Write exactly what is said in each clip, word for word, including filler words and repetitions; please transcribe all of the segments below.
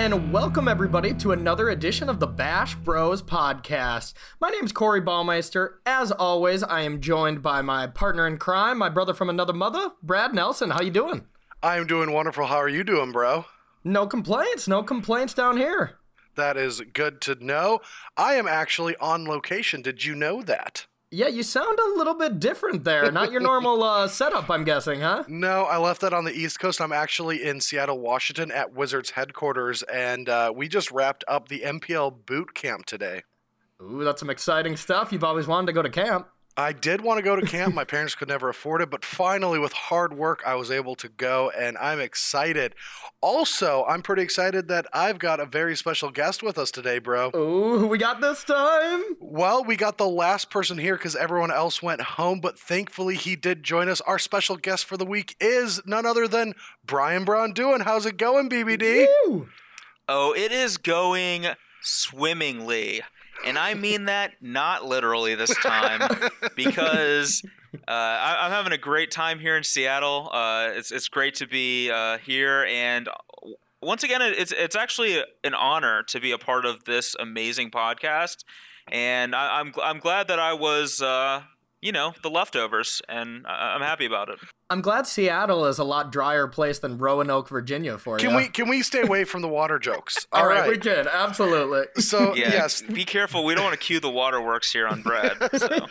and welcome everybody to another edition of the Bash Bros podcast. My name's Corey Baumeister. As always, I am joined by my partner in crime, my brother from another mother, Brad Nelson. How you doing? I am doing wonderful. How are you doing, bro? No complaints. No complaints down here. That is good to know. I am actually on location. Did you know that? Yeah, you sound a little bit different there. Not your normal uh, setup, I'm guessing, huh? No, I left that on the East Coast. I'm actually in Seattle, Washington at Wizards headquarters, and uh, we just wrapped up the M P L boot camp today. Ooh, that's some exciting stuff. You've always wanted to go to camp. I did want to go to camp. My parents could never afford it, but finally, with hard work, I was able to go, and I'm excited. Also, I'm pretty excited that I've got a very special guest with us today, bro. Ooh, who we got this time? Well, we got the last person here because everyone else went home, but thankfully he did join us. Our special guest for the week is none other than Brian Braun-Duin. How's it going, B B D? Woo! Oh, it is going swimmingly. And I mean that not literally this time, because uh, I, I'm having a great time here in Seattle. Uh, it's it's great to be uh, here, and once again, it's it's actually an honor to be a part of this amazing podcast. And I, I'm I'm glad that I was, uh, you know, the leftovers, and I'm happy about it. I'm glad Seattle is a lot drier place than Roanoke, Virginia for you. Can we can we stay away from the water jokes? All right, we can, absolutely. So, Yeah, yes. be careful. We don't want to cue the waterworks here on Brad. So.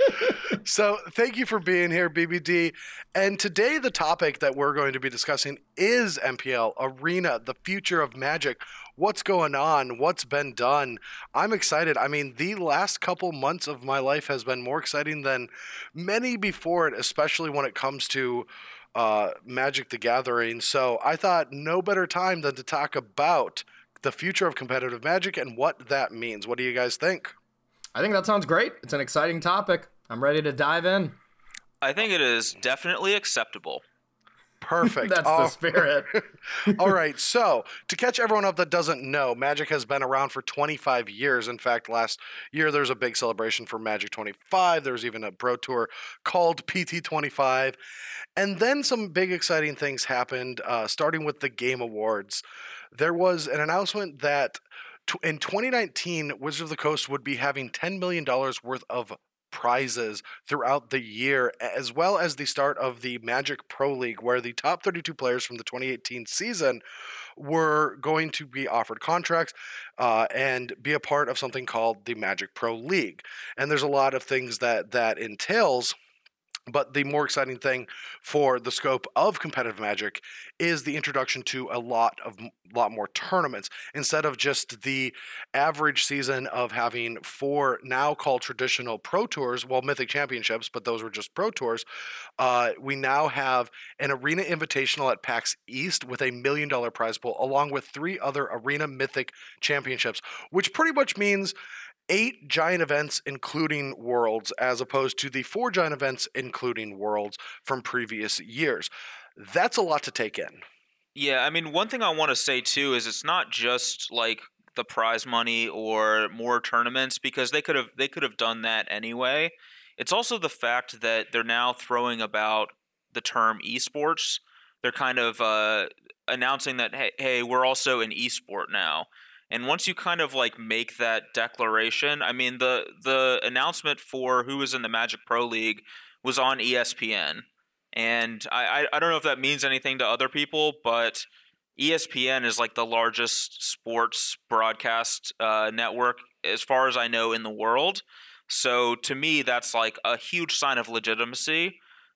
So thank you for being here, B B D. And today the topic that we're going to be discussing is M P L, Arena, the future of Magic. What's going on? What's been done? I'm excited. I mean, the last couple months of my life has been more exciting than many before it, especially when it comes to uh, Magic the Gathering. So I thought no better time than to talk about the future of competitive Magic and what that means. What do you guys think? I think that sounds great. It's an exciting topic. I'm ready to dive in. I think it is definitely acceptable. Perfect. That's Oh. the spirit. All right, so to catch everyone up that doesn't know, Magic has been around for twenty-five years. In fact, last year there was a big celebration for Magic twenty-five. There was even a Pro Tour called P T twenty-five. And then some big exciting things happened, uh, starting with the Game Awards. There was an announcement that t- in twenty nineteen, Wizards of the Coast would be having ten million dollars worth of prizes throughout the year, as well as the start of the Magic Pro League, where the top thirty-two players from the twenty eighteen season were going to be offered contracts uh, and be a part of something called the Magic Pro League. And there's a lot of things that that entails. But the more exciting thing for the scope of competitive Magic is the introduction to a lot of lot more tournaments. Instead of just the average season of having four now called traditional Pro Tours, well, Mythic Championships, but those were just Pro Tours, uh, we now have an Arena Invitational at PAX East with a million dollar prize pool, along with three other Arena Mythic Championships, which pretty much means eight giant events, including Worlds, as opposed to the four giant events, including Worlds, from previous years. That's a lot to take in. Yeah, I mean, one thing I want to say, too, is it's not just, like, the prize money or more tournaments, because they could have they could have done that anyway. It's also the fact that they're now throwing about the term esports. They're kind of uh, announcing that, hey, hey, we're also an esport now. And once you kind of like make that declaration, I mean, the the announcement for who was in the Magic Pro League was on E S P N. And I, I don't know if that means anything to other people, but E S P N is like the largest sports broadcast uh, network, as far as I know, in the world. So to me, that's like a huge sign of legitimacy.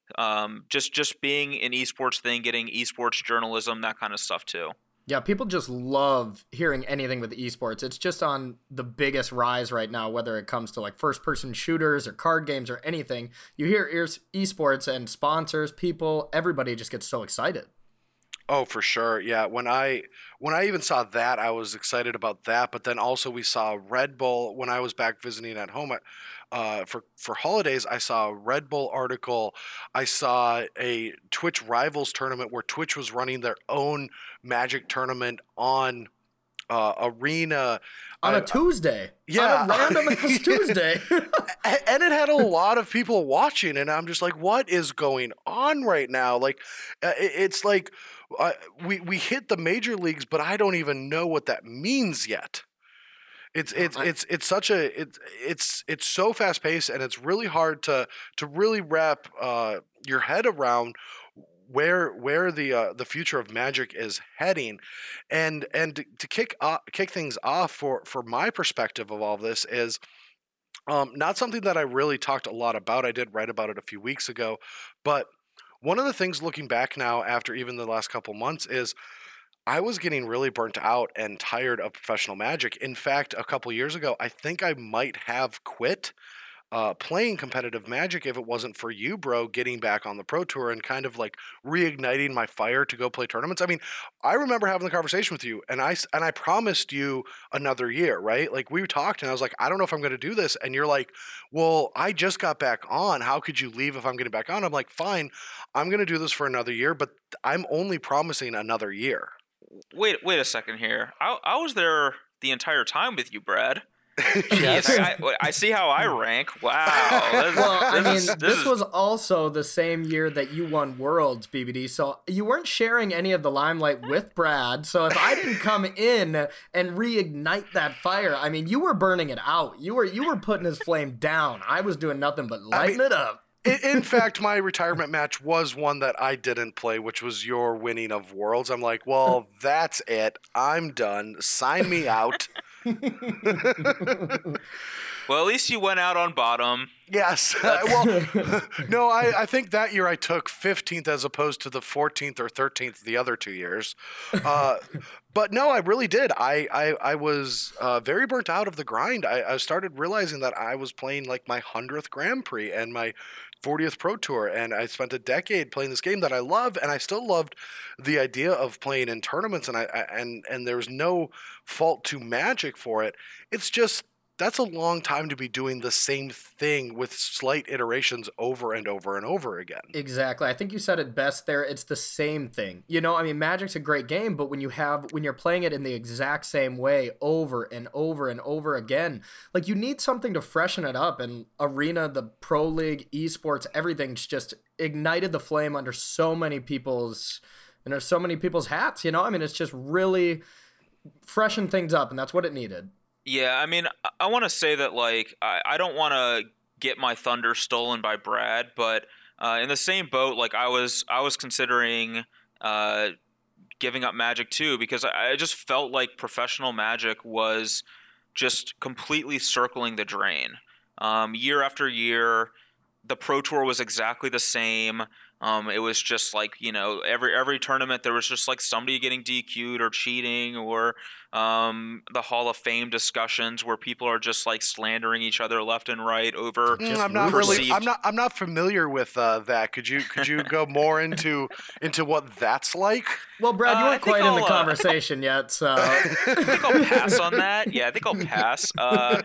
Um, just, just being an esports thing, getting esports journalism, that kind of stuff too. Yeah, people just love hearing anything with esports. It's just on the biggest rise right now, whether it comes to like first-person shooters or card games or anything. You hear esports and sponsors, people, everybody just gets so excited. Oh, for sure. Yeah. When I when I even saw that, I was excited about that. But then also we saw Red Bull when I was back visiting at home uh, for for holidays. I saw a Red Bull article. I saw a Twitch Rivals tournament where Twitch was running their own Magic tournament on uh, Arena on a a Tuesday. Yeah, on a random ass Tuesday. And it had a lot of people watching, and I'm just like, what is going on right now? Like, it's like I, we we hit the major leagues, but I don't even know what that means yet. It's it's I- it's it's such a it's it's it's so fast paced, and it's really hard to to really wrap uh, your head around where where the uh, the future of Magic is heading, and and to, to kick uh, kick things off for for my perspective of all this is um, not something that I really talked a lot about. I did write about it a few weeks ago, but one of the things looking back now after even the last couple months is I was getting really burnt out and tired of professional Magic. In fact, a couple years ago, I think I might have quit uh, playing competitive Magic if it wasn't for you, bro, getting back on the Pro Tour and kind of like reigniting my fire to go play tournaments. I mean, I remember having the conversation with you, and I s- and I promised you another year, right? Like we talked, and I was like, I don't know if I'm going to do this, and you're like, well, I just got back on. How could you leave if I'm getting back on? I'm like, fine, I'm going to do this for another year, but I'm only promising another year. Wait, wait a second here. I I was there the entire time with you, Brad. Yes. Jeez, I, I, I see how I rank. Wow. This, Well, I this mean, is- this, this is- was also the same year that you won Worlds, B B D. So you weren't sharing any of the limelight with Brad. So if I didn't come in and reignite that fire, I mean, you were burning it out. You were you were putting his flame down. I was doing nothing but lighting mean- it up. in, in fact, my retirement match was one that I didn't play, which was your winning of Worlds. I'm like, well, that's it. I'm done. Sign me out. well, at least you went out on bottom. Yes. well, no, I, I think that year I took fifteenth as opposed to the fourteenth or thirteenth the other two years. Uh, but no, I really did. I, I, I was uh, very burnt out of the grind. I, I started realizing that I was playing like my hundredth Grand Prix and my fortieth Pro Tour, and I spent a decade playing this game that I love, and I still loved the idea of playing in tournaments, and I, I and and there's no fault to Magic for it. It's just that's a long time to be doing the same thing with slight iterations over and over and over again. Exactly. I think you said it best there. It's the same thing. You know, I mean, Magic's a great game, but when you have when you're playing it in the exact same way over and over and over again, like you need something to freshen it up. And Arena, the Pro League, esports, everything's just ignited the flame under so many people's and there's so many people's hats, you know? I mean, it's just really freshened things up, and that's what it needed. Yeah, I mean, I, I want to say that, like, I, I don't want to get my thunder stolen by Brad, but uh, in the same boat, like, I was I was considering uh, giving up Magic too, because I, I just felt like professional Magic was just completely circling the drain. Um, year after year, the Pro Tour was exactly the same. Um, it was just like, you know, every every tournament there was just like somebody getting D Q'd or cheating, or um, the Hall of Fame discussions where people are just like slandering each other left and right over. Mm, I'm not perceived- really. I'm not. I'm not familiar with uh, that. Could you? Could you go more into into what that's like? Well, Brad, you Uh, I weren't think quite in the I'll, uh, conversation yet, so I think I'll pass on that. Yeah, I think I'll pass. Uh,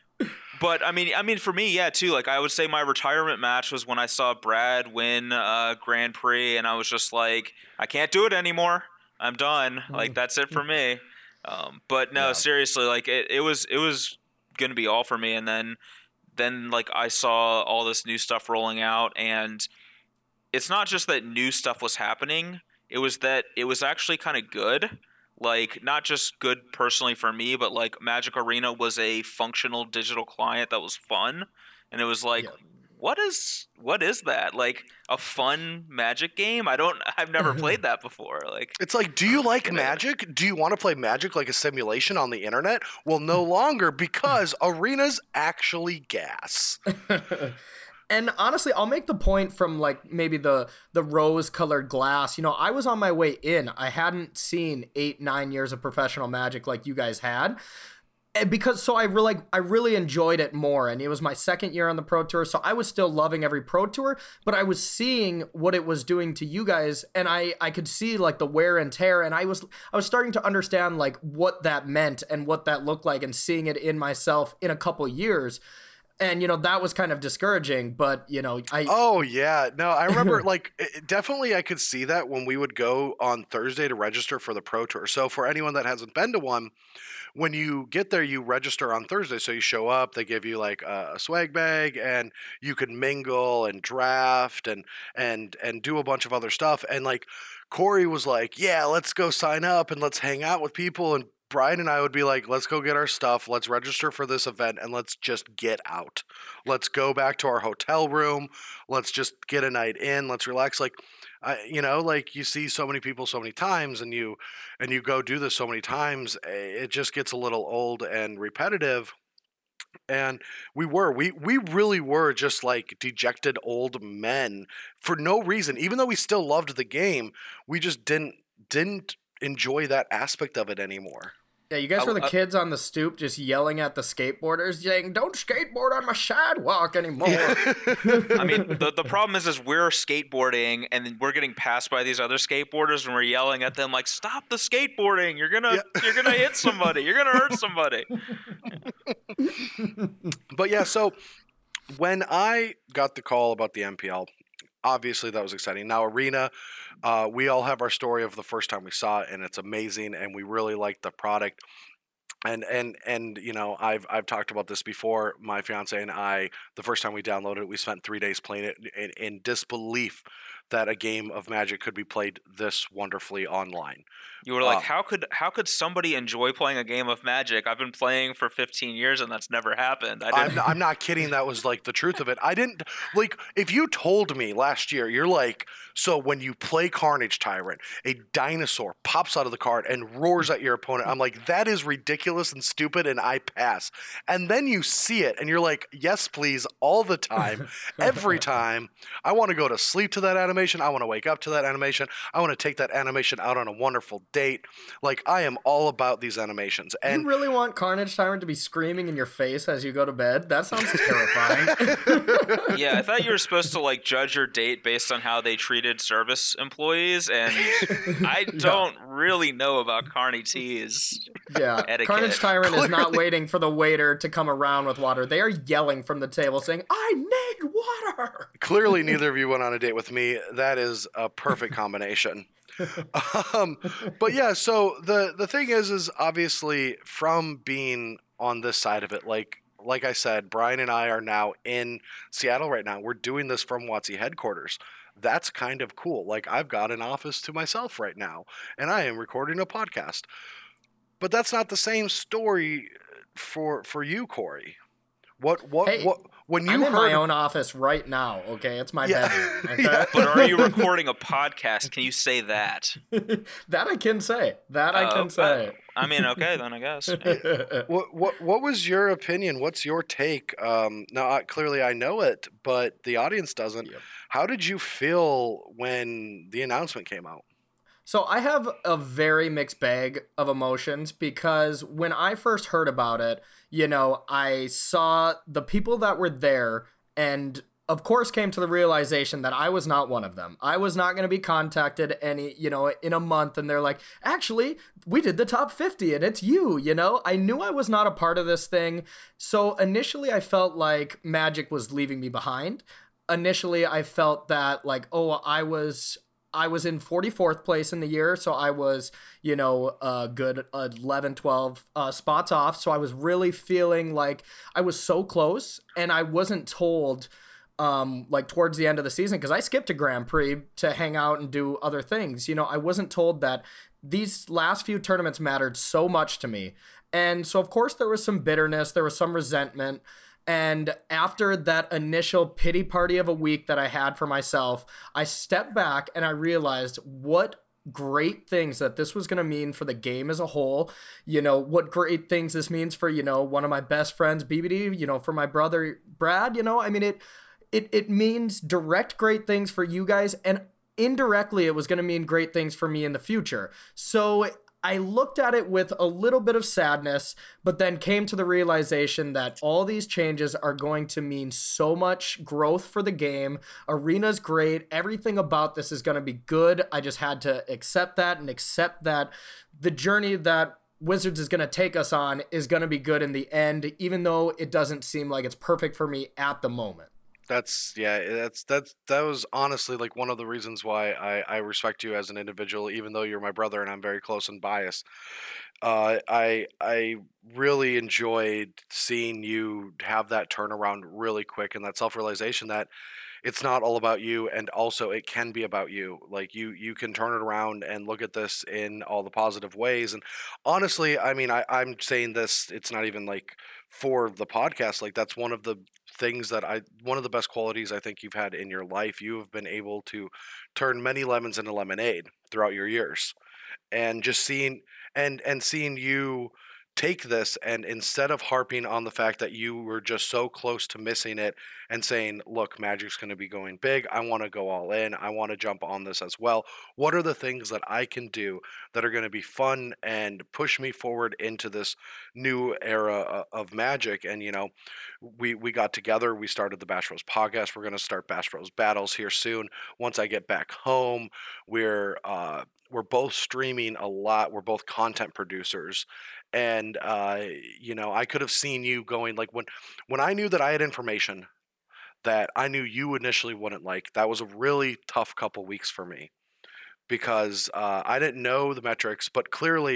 But I mean, I mean, for me, yeah, too. Like, I would say my retirement match was when I saw Brad win uh, Grand Prix, and I was just like, I can't do it anymore. I'm done. Like, that's it for me. Um, but no, Yeah. seriously, like it, it was, it was gonna be all for me. And then, then like I saw all this new stuff rolling out, and it's not just that new stuff was happening. It was that it was actually kind of good. Like, not just good personally for me, but like Magic Arena was a functional digital client that was fun, and it was like, Yeah. what is what is that? Like a fun Magic game? I don't. I've never played that before. Like, It's like, do you like Yeah. Magic? Do you want to play Magic like a simulation on the internet? Well, no longer, because Arena's actually gas. And honestly, I'll make the point from like maybe the the rose colored glass. You know, I was on my way in. I hadn't seen eight, nine years of professional Magic like you guys had. And because so I really I really enjoyed it more, and it was my second year on the Pro Tour, so I was still loving every Pro Tour, but I was seeing what it was doing to you guys, and I I could see like the wear and tear, and I was I was starting to understand like what that meant and what that looked like, and seeing it in myself in a couple years. And, you know, that was kind of discouraging, but, you know, I... Oh, yeah. No, I remember, like, it, definitely I could see that when we would go on Thursday to register for the Pro Tour. So for anyone that hasn't been to one, when you get there, you register on Thursday. So you show up, they give you, like, a, a swag bag, and you can mingle and draft and and and do a bunch of other stuff. And, like, Corey was like, yeah, let's go sign up and let's hang out with people. And Brian and I would be like, let's go get our stuff. Let's register for this event and let's just get out. Let's go back to our hotel room. Let's just get a night in. Let's relax. Like, I, you know, like you see so many people so many times and you, and you go do this so many times, it just gets a little old and repetitive. And we were, we, we really were just like dejected old men for no reason. Even though we still loved the game, we just didn't, didn't enjoy that aspect of it anymore. Yeah, you guys I- were the I- kids on the stoop just yelling at the skateboarders, saying, don't skateboard on my sidewalk anymore. I mean, the the problem is, is we're skateboarding and then we're getting passed by these other skateboarders, and we're yelling at them like, "Stop the skateboarding! You're gonna Yeah. you're gonna hit somebody! You're gonna hurt somebody!" But yeah, so when I got the call about the M P L, obviously that was exciting. Now Arena, uh, we all have our story of the first time we saw it, and it's amazing, and we really liked the product. And and and you know, I've I've talked about this before. My fiance and I, the first time we downloaded it, we spent three days playing it in, in disbelief that a game of Magic could be played this wonderfully online. You were like, Uh, "How could how could somebody enjoy playing a game of Magic? I've been playing for fifteen years, and that's never happened." I didn't. I'm, I'm not kidding. That was like the truth of it. I didn't like if you told me last year, you're like, so when you play Carnage Tyrant, a dinosaur pops out of the card and roars at your opponent. I'm like, that is ridiculous and stupid, and I pass. And then you see it, and you're like, yes, please, all the time, every time. I want to go to sleep to that animation. I want to wake up to that animation. I want to take that animation out on a wonderful date. Like, I am all about these animations. And you really want Carnage Tyrant to be screaming in your face as you go to bed? That sounds terrifying. Yeah, I thought you were supposed to like judge your date based on how they treated service employees, and I don't really know about Carney T's. Yeah, Etiquette. Carnage Tyrant is not Clearly. waiting for the waiter to come around with water. They are yelling from the table saying, I need water! Clearly, neither of you went on a date with me. That is a perfect combination. um, but yeah, so the the thing is, is obviously from being on this side of it, like like I said, Brian and I are now in Seattle right now. We're doing this from WotC headquarters. That's kind of cool. Like, I've got an office to myself right now, and I am recording a podcast. But that's not the same story for for you, Corey. What what Hey, what when you I'm in heard my own office right now, okay? It's my Yeah. bedroom, okay? Yeah. But are you recording a podcast? Can you say that? That I can say. That I Oh, can say. I mean, okay, then I guess. What what what was your opinion? What's your take? Um, now, I, clearly, I know it, but the audience doesn't. Yep. How did you feel when the announcement came out? So I have a very mixed bag of emotions because when I first heard about it, you know, I saw the people that were there and of course came to the realization that I was not one of them. I was not going to be contacted any, you know, in a month and they're like, actually, we did the top fifty and it's you, you know? I knew I was not a part of this thing. So initially I felt like Magic was leaving me behind. Initially I felt that like, oh, I was I was in forty-fourth place in the year, so I was, you know, a good eleven, twelve uh, spots off. So I was really feeling like I was so close, and I wasn't told, um, like towards the end of the season, because I skipped a Grand Prix to hang out and do other things. You know, I wasn't told that these last few tournaments mattered so much to me. And so, of course, there was some bitterness, there was some resentment. And after that initial pity party of a week that I had for myself, I stepped back and I realized what great things that this was going to mean for the game as a whole. You know, what great things this means for, you know, one of my best friends, B B D, you know, for my brother, Brad, you know, I mean, it, it, it means direct great things for you guys. And indirectly, it was going to mean great things for me in the future. So I looked at it with a little bit of sadness, but then came to the realization that all these changes are going to mean so much growth for the game. Arena's great. Everything about this is going to be good. I just had to accept that and accept that the journey that Wizards is going to take us on is going to be good in the end, even though it doesn't seem like it's perfect for me at the moment. That's yeah, that's that's that was honestly like one of the reasons why I I respect you as an individual, even though you're my brother and I'm very close and biased. Uh, I I really enjoyed seeing you have that turnaround really quick and that self-realization that it's not all about you, and also it can be about you. Like you you can turn it around and look at this in all the positive ways. And honestly, I mean, I, I'm saying this, it's not even like for the podcast. Like that's one of the things that I one of the best qualities I think you've had in your life. You have been able to turn many lemons into lemonade throughout your years. And just seeing and and seeing you take this, and instead of harping on the fact that you were just so close to missing it and saying, look, Magic's going to be going big, I want to go all in, I want to jump on this as well, what are the things that I can do that are going to be fun and push me forward into this new era of Magic? And you know, we we got together, we started the Bash Bros podcast. We're going to start Bash Bros battles here soon once I get back home. We're uh we're both streaming a lot. We're both content producers. And uh, you know, I could have seen you going like when when I knew that I had information that I knew you initially wouldn't like, that was a really tough couple weeks for me because uh, I didn't know the metrics, but clearly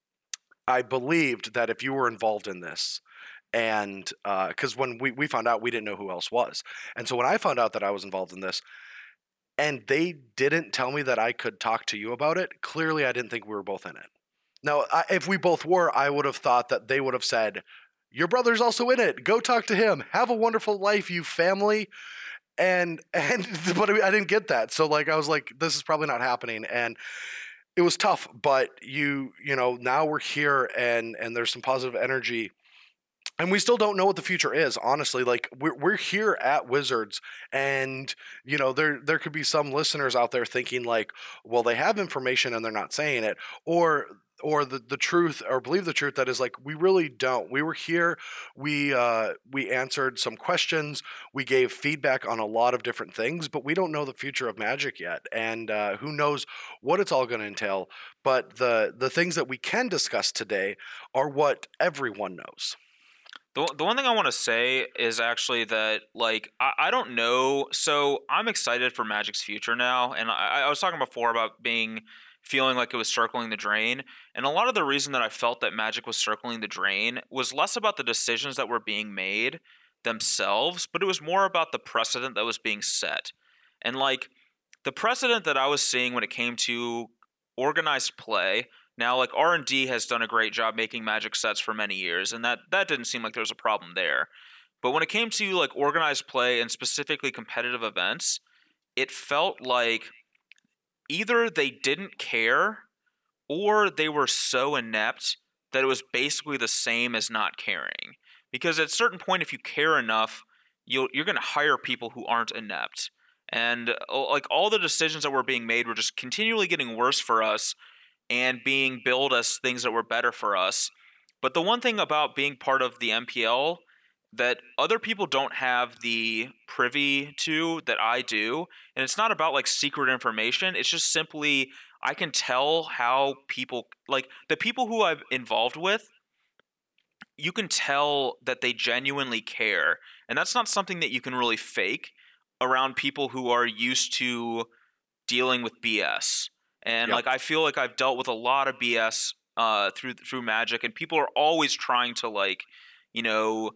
I believed that if you were involved in this, and because uh, when we, we found out, we didn't know who else was. And so when I found out that I was involved in this, and they didn't tell me that I could talk to you about it, clearly I didn't think we were both in it. Now, I, if we both were, I would have thought that they would have said, your brother's also in it. Go talk to him. Have a wonderful life, you family. And, and, but I didn't get that. So like, I was like, this is probably not happening. And it was tough, but you, you know, now we're here and, and there's some positive energy. And we still don't know what the future is, honestly. Like we're we're here at Wizards, and you know there there could be some listeners out there thinking like, well, they have information and they're not saying it, or or the, the truth, or believe the truth that is like we really don't. We were here, we uh, we answered some questions, we gave feedback on a lot of different things, but we don't know the future of Magic yet, and uh, who knows what it's all going to entail. But the the things that we can discuss today are what everyone knows. The, the one thing I want to say is actually that, like, I, I don't know. So I'm excited for Magic's future now. And I, I was talking before about being, feeling like it was circling the drain. And a lot of the reason that I felt that Magic was circling the drain was less about the decisions that were being made themselves, but it was more about the precedent that was being set. And, like, the precedent that I was seeing when it came to organized play. Now, like, R and D has done a great job making Magic sets for many years, and that, that didn't seem like there was a problem there. But when it came to, like, organized play and specifically competitive events, it felt like either they didn't care or they were so inept that it was basically the same as not caring. Because at a certain point, if you care enough, you'll, you're going to hire people who aren't inept. And, like, all the decisions that were being made were just continually getting worse for us, and being billed as things that were better for us. But the one thing about being part of the M P L that other people don't have the privy to that I do, and it's not about like secret information, it's just simply I can tell how people, like the people who I'm involved with, you can tell that they genuinely care. And that's not something that you can really fake around people who are used to dealing with B S. And yep. like I feel like I've dealt with a lot of B S uh, through through Magic, and people are always trying to like, you know,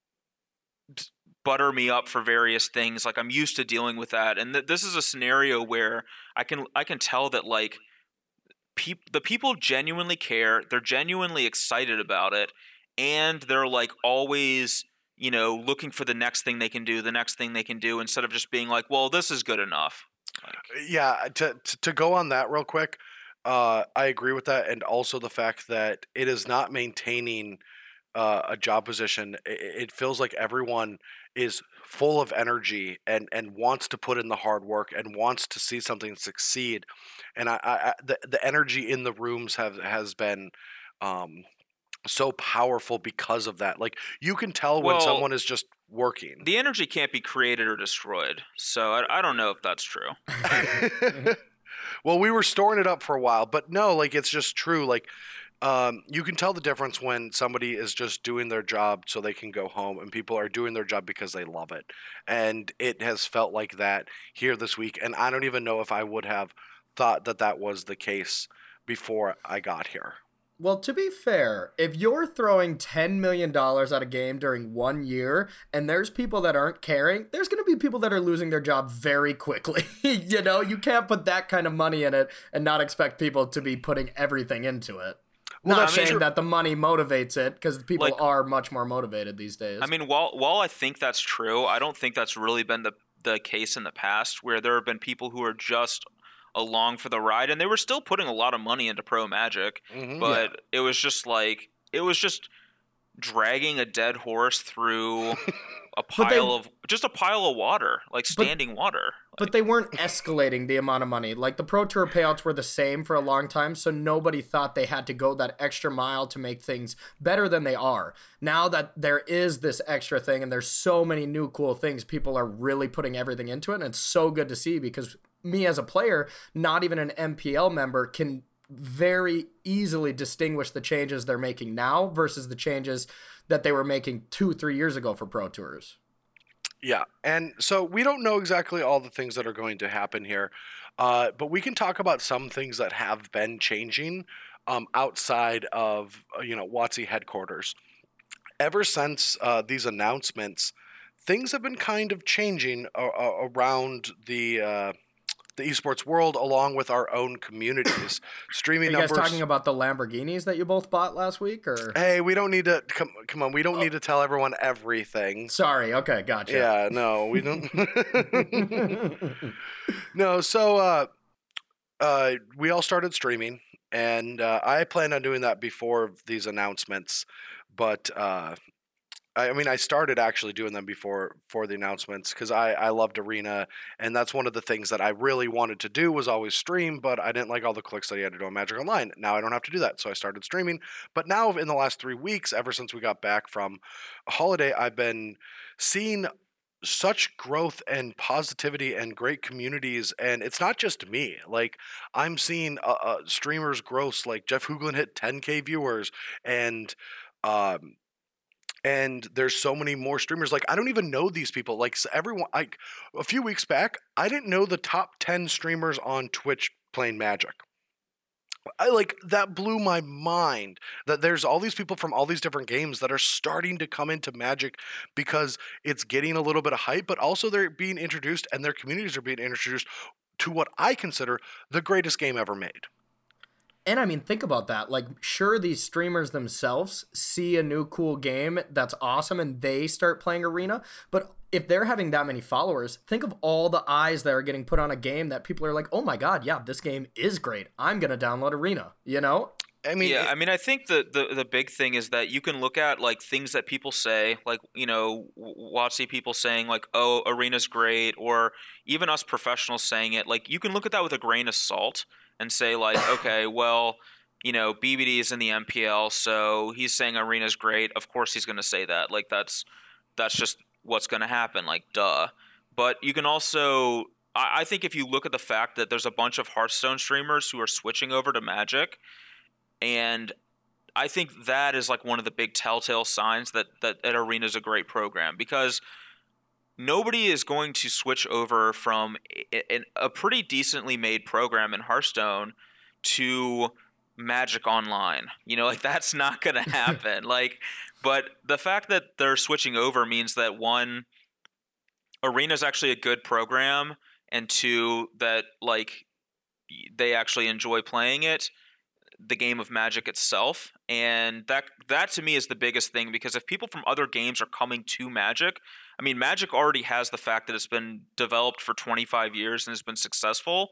butter me up for various things. Like I'm used to dealing with that, and th- this is a scenario where I can I can tell that like pe- the people genuinely care, they're genuinely excited about it, and they're like always, you know, looking for the next thing they can do, the next thing they can do, instead of just being like, well, this is good enough. Like, yeah, to, to to go on that real quick, uh, I agree with that, and also the fact that it is not maintaining uh, a job position. It, it feels like everyone is full of energy and and wants to put in the hard work and wants to see something succeed, and I, I the the energy in the rooms have has been um, so powerful because of that. Like you can tell when well, someone is just working. The energy can't be created or destroyed, so I, I don't know if that's true. Well, we were storing it up for a while, but no, like it's just true. Like um, you can tell the difference when somebody is just doing their job so they can go home, and people are doing their job because they love it. And it has felt like that here this week, and I don't even know if I would have thought that that was the case before I got here. Well, to be fair, if you're throwing ten million dollars at a game during one year and there's people that aren't caring, there's going to be people that are losing their job very quickly. You know, you can't put that kind of money in it and not expect people to be putting everything into it. Well, not that's saying true. that the money motivates it, because people Like- are much more motivated these days. I mean, while while I think that's true, I don't think that's really been the the case in the past, where there have been people who are just along for the ride, and they were still putting a lot of money into Pro Magic, Mhm. but it was just like it was just dragging a dead horse through a But they- pile of just a pile of water, like standing water. But they weren't escalating the amount of money. Like, the Pro Tour payouts were the same for a long time, so nobody thought they had to go that extra mile to make things better than they are. Now that there is this extra thing and there's so many new cool things, people are really putting everything into it, and it's so good to see, because me as a player, not even an M P L member, can very easily distinguish the changes they're making now versus the changes that they were making two, three years ago for Pro Tours. Yeah, and so we don't know exactly all the things that are going to happen here, uh, but we can talk about some things that have been changing um, outside of uh, you know WotC headquarters. Ever since uh, these announcements, things have been kind of changing uh, uh, around the uh, the esports world, along with our own communities. Streaming Are you guys numbers. talking about the Lamborghinis that you both bought last week, or? Hey, we don't need to come. Come on, we don't need to tell everyone everything. Sorry, okay, gotcha. Yeah, no, we don't. No, so uh, uh, we all started streaming, and uh, I planned on doing that before these announcements, but uh, I, I mean, I started actually doing them before for the announcements, because I, I loved Arena, and that's one of the things that I really wanted to do, was always stream, but I didn't like all the clicks that you had to do on Magic Online. Now I don't have to do that, so I started streaming. But now in the last three weeks, ever since we got back from a holiday, I've been seeing such growth and positivity and great communities, and it's not just me. Like, I'm seeing uh, uh, streamers gross, like Jeff Hooglin hit ten K viewers, and um, and there's so many more streamers. Like, I don't even know these people. Like, s- everyone, like a few weeks back, I didn't know the top ten streamers on Twitch playing Magic. I like that blew my mind that there's all these people from all these different games that are starting to come into Magic, because it's getting a little bit of hype, but also they're being introduced, and their communities are being introduced to what I consider the greatest game ever made. And I mean, think about that. Like, sure, these streamers themselves see a new cool game that's awesome and they start playing Arena, but if they're having that many followers, think of all the eyes that are getting put on a game that people are like, oh my god, yeah, this game is great. I'm going to download Arena, you know? I mean, yeah, it- I mean, I think the, the the big thing is that you can look at like things that people say, like, you know, WotC people saying like, "Oh, Arena's great," or even us professionals saying it. Like, you can look at that with a grain of salt and say like, okay, well, you know, B B D is in the M P L, so he's saying Arena's great. Of course, he's going to say that. Like, that's that's just what's going to happen. Like, duh. But you can also, I, I think, if you look at the fact that there's a bunch of Hearthstone streamers who are switching over to Magic. And I think that is like one of the big telltale signs that, that, that Arena is a great program, because nobody is going to switch over from a, a pretty decently made program in Hearthstone to Magic Online. You know, like, that's not going to happen. Like, but the fact that they're switching over means that, one, Arena is actually a good program, and two, that like they actually enjoy playing it, the game of Magic itself. And that that to me is the biggest thing, because if people from other games are coming to Magic, I mean, Magic already has the fact that it's been developed for twenty-five years and has been successful,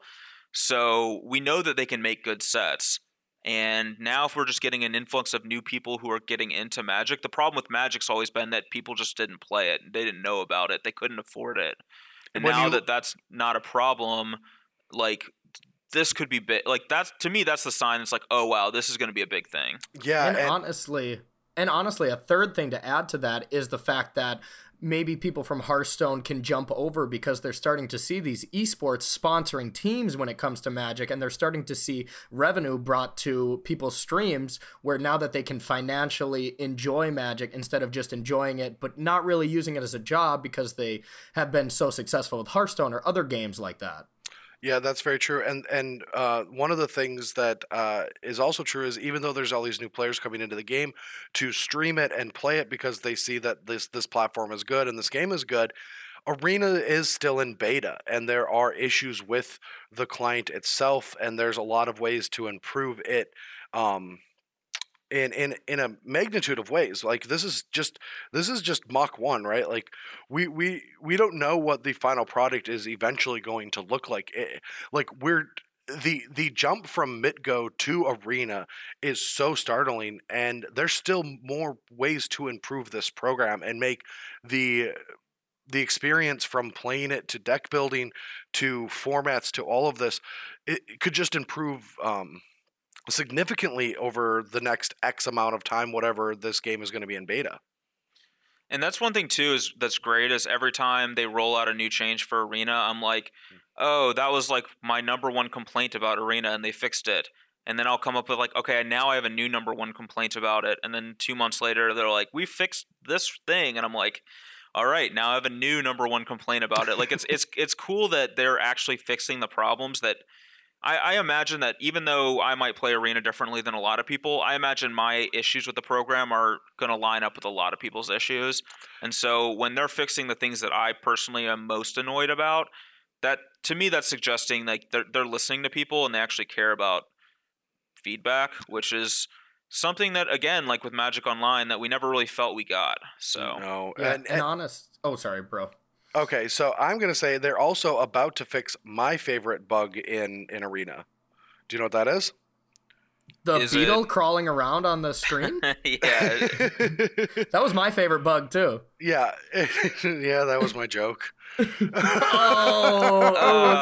so we know that they can make good sets. And now if we're just getting an influx of new people who are getting into Magic, the problem with Magic's always been that people just didn't play it, they didn't know about it, they couldn't afford it. And When now you- that that's not a problem, like, this could be big. Like, that's, to me, that's the sign. It's like, oh wow, this is going to be a big thing. yeah, and, and- honestly, and honestly, a third thing to add to that is the fact that maybe people from Hearthstone can jump over because they're starting to see these esports sponsoring teams when it comes to Magic, and they're starting to see revenue brought to people's streams, where now that they can financially enjoy Magic instead of just enjoying it but not really using it as a job because they have been so successful with Hearthstone or other games like that. Yeah, that's very true. And and uh, one of the things that uh, is also true is even though there's all these new players coming into the game to stream it and play it because they see that this this platform is good and this game is good, Arena is still in beta and there are issues with the client itself and there's a lot of ways to improve it. Um, in in in a magnitude of ways. Like this is just this is just Mach one, right? Like we we we don't know what the final product is eventually going to look like. It, like we're the the jump from Mitgo to Arena is so startling, and there's still more ways to improve this program and make the the experience from playing it to deck building to formats to all of this. It, it could just improve um, significantly over the next X amount of time, whatever this game is going to be in beta. And that's one thing too is that's great is every time they roll out a new change for Arena, I'm like, oh, that was like my number one complaint about Arena and they fixed it. And then I'll come up with like, okay, now I have a new number one complaint about it. And then two months later, they're like, we fixed this thing. And I'm like, all right, now I have a new number one complaint about it. Like it's it's it's cool that they're actually fixing the problems that I, I imagine that even though I might play Arena differently than a lot of people, I imagine my issues with the program are going to line up with a lot of people's issues. And so when they're fixing the things that I personally am most annoyed about, that to me that's suggesting like they're they're listening to people and they actually care about feedback, which is something that again, like with Magic Online, that we never really felt we got. So no, Yeah, and, and and honest. Oh, sorry, bro. okay, so I'm going to say they're also about to fix my favorite bug in in Arena. Do you know what that is? The Is beetle it- crawling around on the screen? yeah, That was my favorite bug too. yeah, yeah, that was my joke. Oh,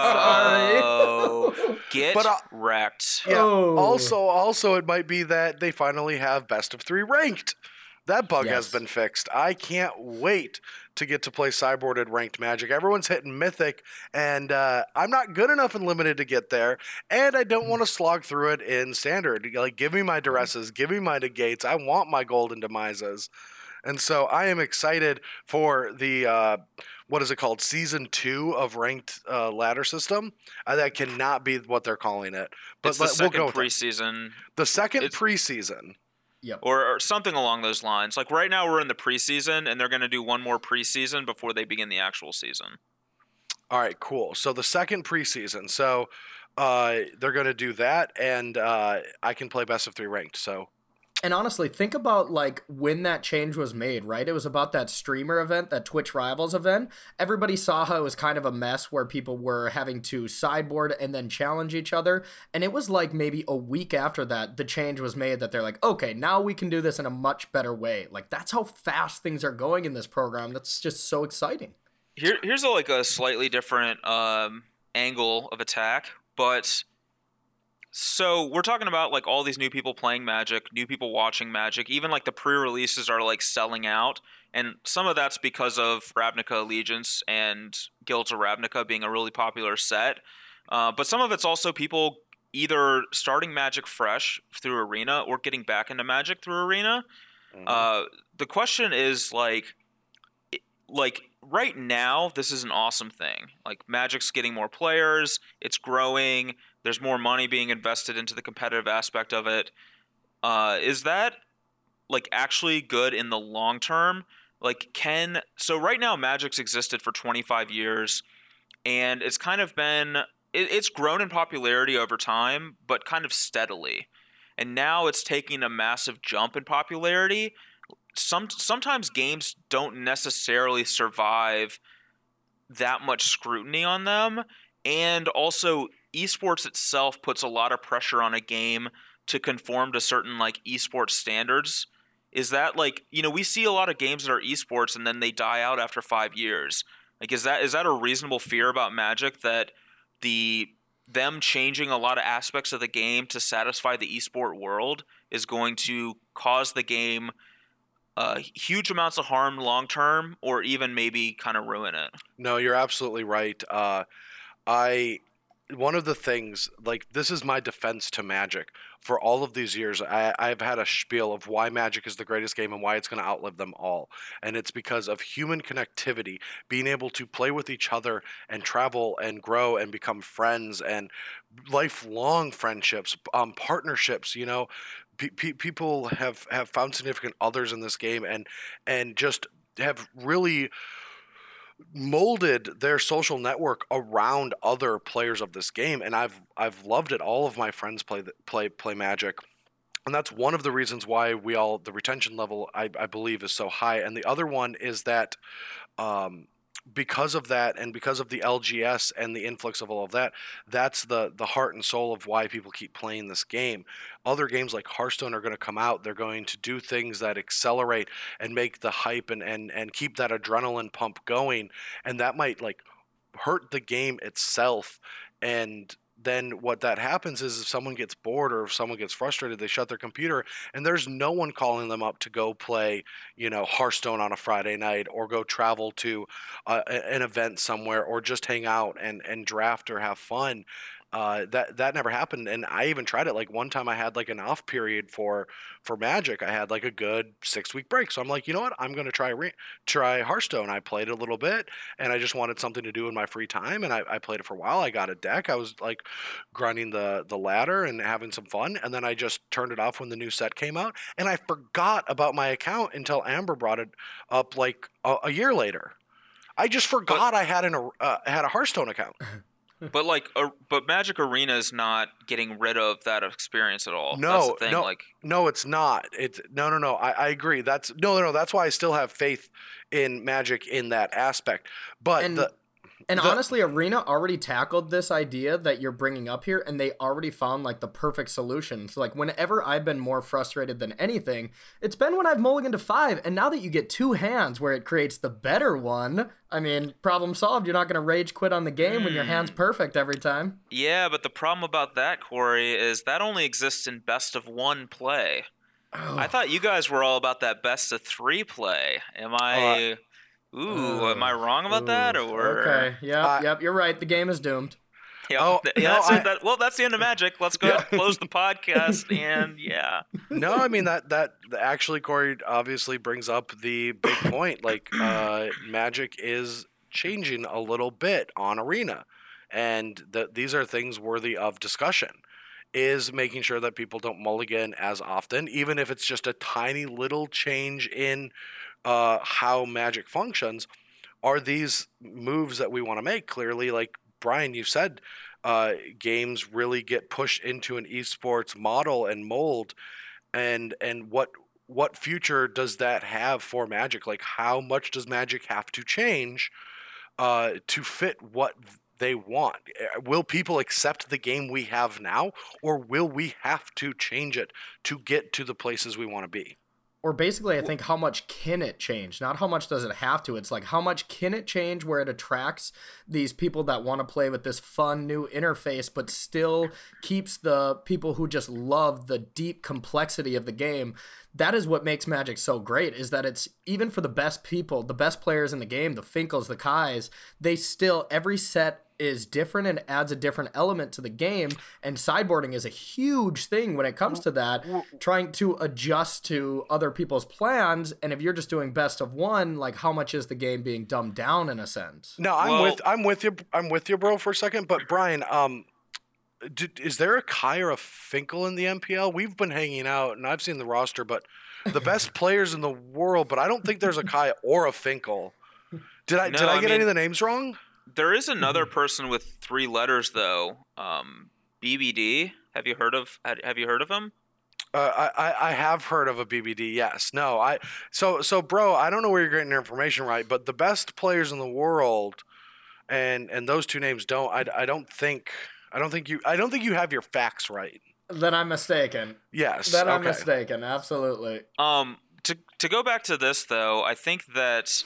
oh, sorry. Oh, get But, uh, wrecked. Yeah. Oh. Also, also, it might be that they finally have best of three ranked. That bug has Yes. been fixed. I can't wait to get to play sideboarded ranked Magic. Everyone's hitting Mythic, and uh, I'm not good enough in Limited to get there, and I don't want to slog through it in Standard. Like, give me my Duresses, give me my Negates. I want my Golden Demises. And so I am excited for the, uh, what is it called, Season two of Ranked uh, Ladder System. Uh, that cannot be what they're calling it. But It's the let- we'll second go with it. preseason. The second It's- preseason. Yep. Or, or something along those lines. Like right now, we're in the preseason, and they're going to do one more preseason before they begin the actual season. All right, cool. So the second preseason. So uh, they're going to do that, and uh, I can play best of three ranked. So And honestly, think about like when that change was made, right? It was about that streamer event, that Twitch Rivals event. Everybody saw how it was kind of a mess where people were having to sideboard and then challenge each other. And it was like maybe a week after that, the change was made that they're like, okay, now we can do this in a much better way. Like that's how fast things are going in this program. That's just so exciting. Here, here's a, like a slightly different um, angle of attack, but so we're talking about like all these new people playing Magic, new people watching Magic. Even like the pre-releases are like selling out, and some of that's because of Ravnica Allegiance and Guilds of Ravnica being a really popular set. Uh, but some of it's also people either starting Magic fresh through Arena or getting back into Magic through Arena. mhm. Uh, the question is like, like right now, this is an awesome thing. Like Magic's getting more players, it's growing. There's more money being invested into the competitive aspect of it. Uh, is that like actually good in the long term? Like can so right now Magic's existed for twenty-five years, and it's kind of been it, it's grown in popularity over time, but kind of steadily. And now it's taking a massive jump in popularity. Some sometimes games don't necessarily survive that much scrutiny on them, and also esports itself puts a lot of pressure on a game to conform to certain like esports standards. Is that like, you know, we see a lot of games that are esports and then they die out after five years. Like is that is that a reasonable fear about Magic, that the them changing a lot of aspects of the game to satisfy the esport world is going to cause the game uh, huge amounts of harm long term, or even maybe kind of ruin it? No, you're absolutely right. Uh, I one of the things, like, this is my defense to Magic. For all of these years, I, I've had a spiel of why Magic is the greatest game and why it's going to outlive them all. And it's because of human connectivity, being able to play with each other and travel and grow and become friends and lifelong friendships, um, partnerships, you know. Pe- pe- people have, have found significant others in this game and and just have really molded their social network around other players of this game, and I've I've loved it. All of my friends play the, play play Magic, and that's one of the reasons why we all the retention level I, I believe is so high. And the other one is that um, because of that, and because of the L G S and the influx of all of that, that's the the heart and soul of why people keep playing this game. Other games like Hearthstone are going to come out. They're going to do things that accelerate and make the hype and and and keep that adrenaline pump going, and that might like hurt the game itself. And then what that happens is if someone gets bored or if someone gets frustrated, they shut their computer and there's no one calling them up to go play, you know, Hearthstone on a Friday night or go travel to uh, an event somewhere or just hang out and, and draft or have fun. Uh, that that never happened, and I even tried it. Like one time, I had like an off period for for Magic. I had like a good six week break, so I'm like, you know what? I'm gonna try re- try Hearthstone. I played it a little bit, and I just wanted something to do in my free time, and I, I played it for a while. I got a deck. I was like grinding the the ladder and having some fun, and then I just turned it off when the new set came out, and I forgot about my account until Amber brought it up like a, a year later. I just forgot I had an uh, had a Hearthstone account. But like, uh, but Magic Arena is not getting rid of that experience at all. No, that's the thing. no, like, no, it's not. It's no, no, no. I, I agree. That's no, no, no. That's why I still have faith in Magic in that aspect. But And the And The- honestly, Arena already tackled this idea that you're bringing up here, and they already found like the perfect solution. So like whenever I've been more frustrated than anything, it's been when I've mulliganed to five, and now that you get two hands where it creates the better one, I mean, problem solved. You're not going to rage quit on the game when your hand's perfect every time. yeah, but the problem about that, Corey, is that only exists in best of one play. Oh. I thought you guys were all about that best of three play. Am I? Ooh, Oh. am I wrong about that? Or Okay, yep, Uh, yep, you're right. The game is doomed. Yep. Oh, yeah, no, that's I- it. That, well, that's the end of Magic. Let's go Yeah. ahead and close the podcast. And yeah, no, I mean that that actually Corey obviously brings up the big point. Like uh, Magic is changing a little bit on Arena, and that these are things worthy of discussion. Is making sure that people don't mulligan as often, even if it's just a tiny little change in uh, how Magic functions. Are these moves that we want to make? Clearly, like Brian, you said, uh, games really get pushed into an esports model and mold, and and what what future does that have for Magic? Like, how much does Magic have to change uh, to fit what they want? Will people accept the game we have now, or will we have to change it to get to the places we want to be? Or basically, I think how much can it change? Not how much does it have to. It's like how much can it change where it attracts these people that want to play with this fun new interface, but still keeps the people who just love the deep complexity of the game. That is what makes Magic so great, is that it's even for the best people, the best players in the game, the Finkles, the Kais, they still, every set is different and adds a different element to the game, and sideboarding is a huge thing when it comes to that, trying to adjust to other people's plans. And if you're just doing best of one, like how much is the game being dumbed down in a sense? No, I'm Well- with I'm with you I'm with you, bro, for a second. But Brian, um, d is there a Kai or a Finkel in the M P L? We've been hanging out, and I've seen the roster, but the best players in the world. But I don't think there's a Kai or a Finkel. Did I No, did I I get mean- any of the names wrong? there is another person with three letters though. Um, B B D. Have you heard of? Have you heard of him? Uh, I, I I have heard of a B B D. Yes. No. I so so bro. I don't know where you're getting your information right, but the best players in the world, and and those two names don't. I, I don't think I don't think you I don't think you have your facts right. Then I'm mistaken. Yes. Then I'm okay. mistaken. Absolutely. Um, to to go back to this though, I think that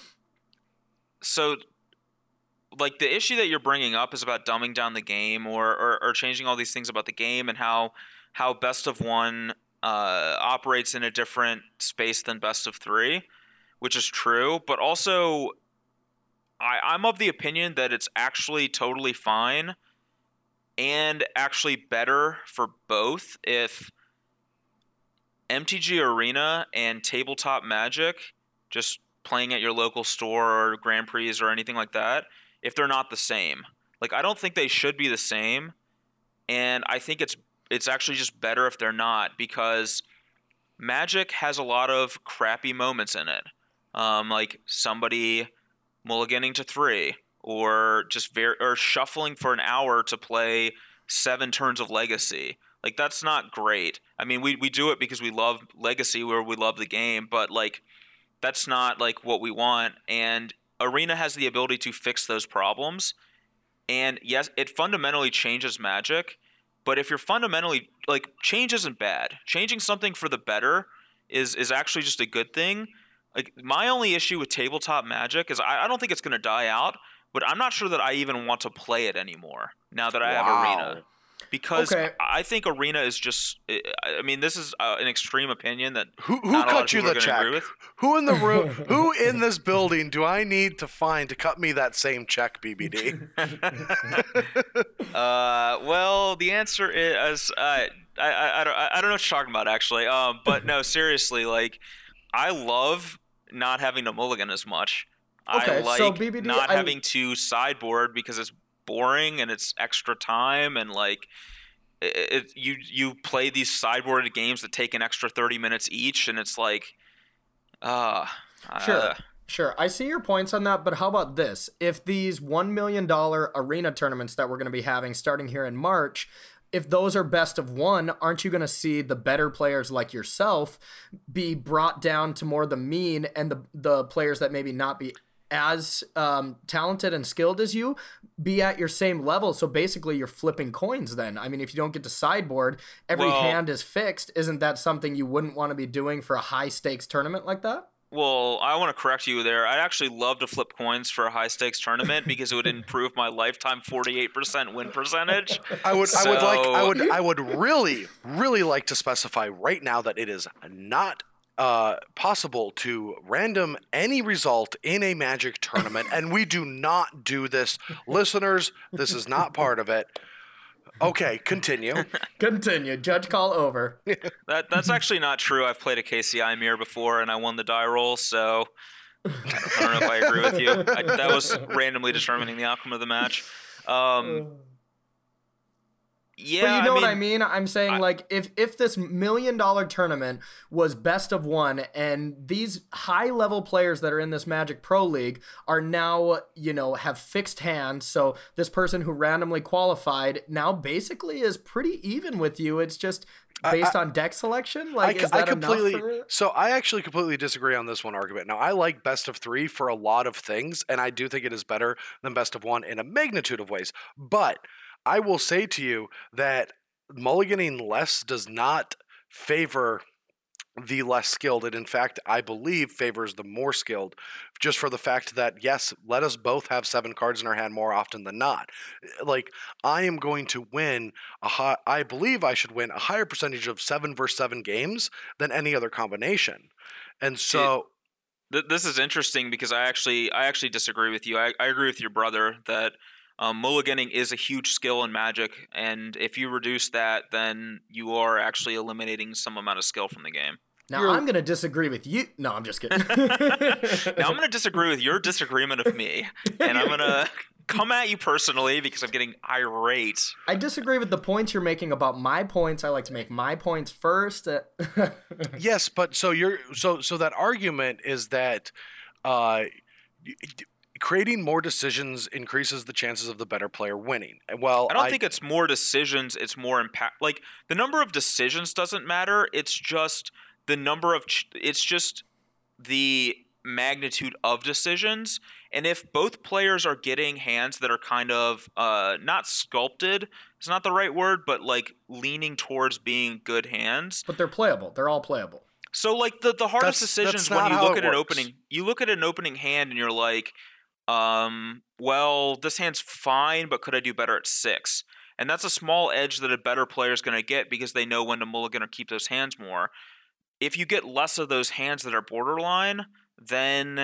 so like the issue that you're bringing up is about dumbing down the game or or, or changing all these things about the game and how how best of one uh, operates in a different space than best of three, which is true. But also, I, I'm of the opinion that it's actually totally fine and actually better for both if M T G Arena and Tabletop Magic, just playing at your local store or Grand Prix or anything like that, if they're not the same. Like, I don't think they should be the same, and I think it's it's actually just better if they're not, because Magic has a lot of crappy moments in it. Um, like somebody mulliganing to three, or just very or shuffling for an hour to play seven turns of Legacy. Like, that's not great. I mean, we, we do it because we love Legacy, where we love the game, but like that's not like what we want. And Arena has the ability to fix those problems. And yes, it fundamentally changes Magic, but if you're fundamentally like, change isn't bad. Changing something for the better is is actually just a good thing. Like, my only issue with Tabletop Magic is I, I don't think it's going to die out, but I'm not sure that I even want to play it anymore now that I Wow. have Arena. Because Okay. I think Arena is just – I mean, this is uh, an extreme opinion that Who who not a lot of cut you people the are gonna check? agree with. Who in the room? Who in this building do I need to find to cut me that same check, B B D? Uh, well, the answer is uh, I, I, I, don't, I don't know what you're talking about, actually. Um, but no, seriously, like, I love not having to mulligan as much. Okay, I like so B B D, not I- having to sideboard because it's boring and it's extra time, and like it, it, you you play these sideboarded games that take an extra thirty minutes each, and it's like, uh, Sure. uh, Sure, I see your points on that, but how about this? If these one million dollars arena tournaments that we're going to be having starting here in March, if those are best of one, aren't you going to see the better players like yourself be brought down to more the mean, and the, the players that maybe not be as um, talented and skilled as you be at your same level? So basically you're flipping coins then. I mean, if you don't get to sideboard, every Well- hand is fixed. Isn't that something you wouldn't want to be doing for a high stakes tournament like that? Well, I want to correct you there. I'd actually love to flip coins for a high stakes tournament because it would improve my lifetime forty-eight percent win percentage. I would I would like I So- would I would really really like to specify right now that it is not uh, possible to random any result in a Magic tournament, and we do not do this, listeners. This is not part of it. Okay, continue. Continue. Judge call over. That that's actually not true. I've played a K C I mirror before and I won the die roll, so I don't know if I agree with you. I, that was randomly determining the outcome of the match. Um, yeah, But you know I what mean, I mean? I'm saying, I- like, if if this million dollar tournament was best of one, and these high level players that are in this Magic Pro League are now, you know, have fixed hands, so this person who randomly qualified now basically is pretty even with you. It's just based on deck selection. Like, I, is that I completely enough for... so I actually completely disagree on this one argument. Now I like best of three for a lot of things, and I do think it is better than best of one in a magnitude of ways. But I will say to you that mulliganing less does not favor the less skilled. It in fact, I believe, favors the more skilled, just for the fact that yes, let us both have seven cards in our hand more often than not. Like, I am going to win a high, I believe I should win a higher percentage of seven versus seven games than any other combination. And so th- this is interesting because I actually I actually disagree with you. I, I agree with your brother that um, mulliganing is a huge skill in Magic, and if you reduce that, then you are actually eliminating some amount of skill from the game. Now, You're- I'm going to disagree with you. No, I'm just kidding. Now I'm going to disagree with your disagreement of me, and I'm going to come at you personally because I'm getting irate. I disagree with the points you're making about my points. I like to make my points first. Uh, yes, but so you're so so that argument is that uh, y- d- creating more decisions increases the chances of the better player winning. And well, I don't think it's more decisions, it's more impact. Like, the number of decisions doesn't matter. It's just the number of ch- it's just the magnitude of decisions. And if both players are getting hands that are kind of uh, not sculpted, it's not the right word, but like leaning towards being good hands. but they're playable. They're all playable. So like the, the hardest That's- decisions that's when not you how look it at an works. opening you look at an opening hand and you're like, um, well, this hand's fine, but could I do better at six? And that's a small edge that a better player is going to get because they know when to mulligan or keep those hands more. If you get less of those hands that are borderline, then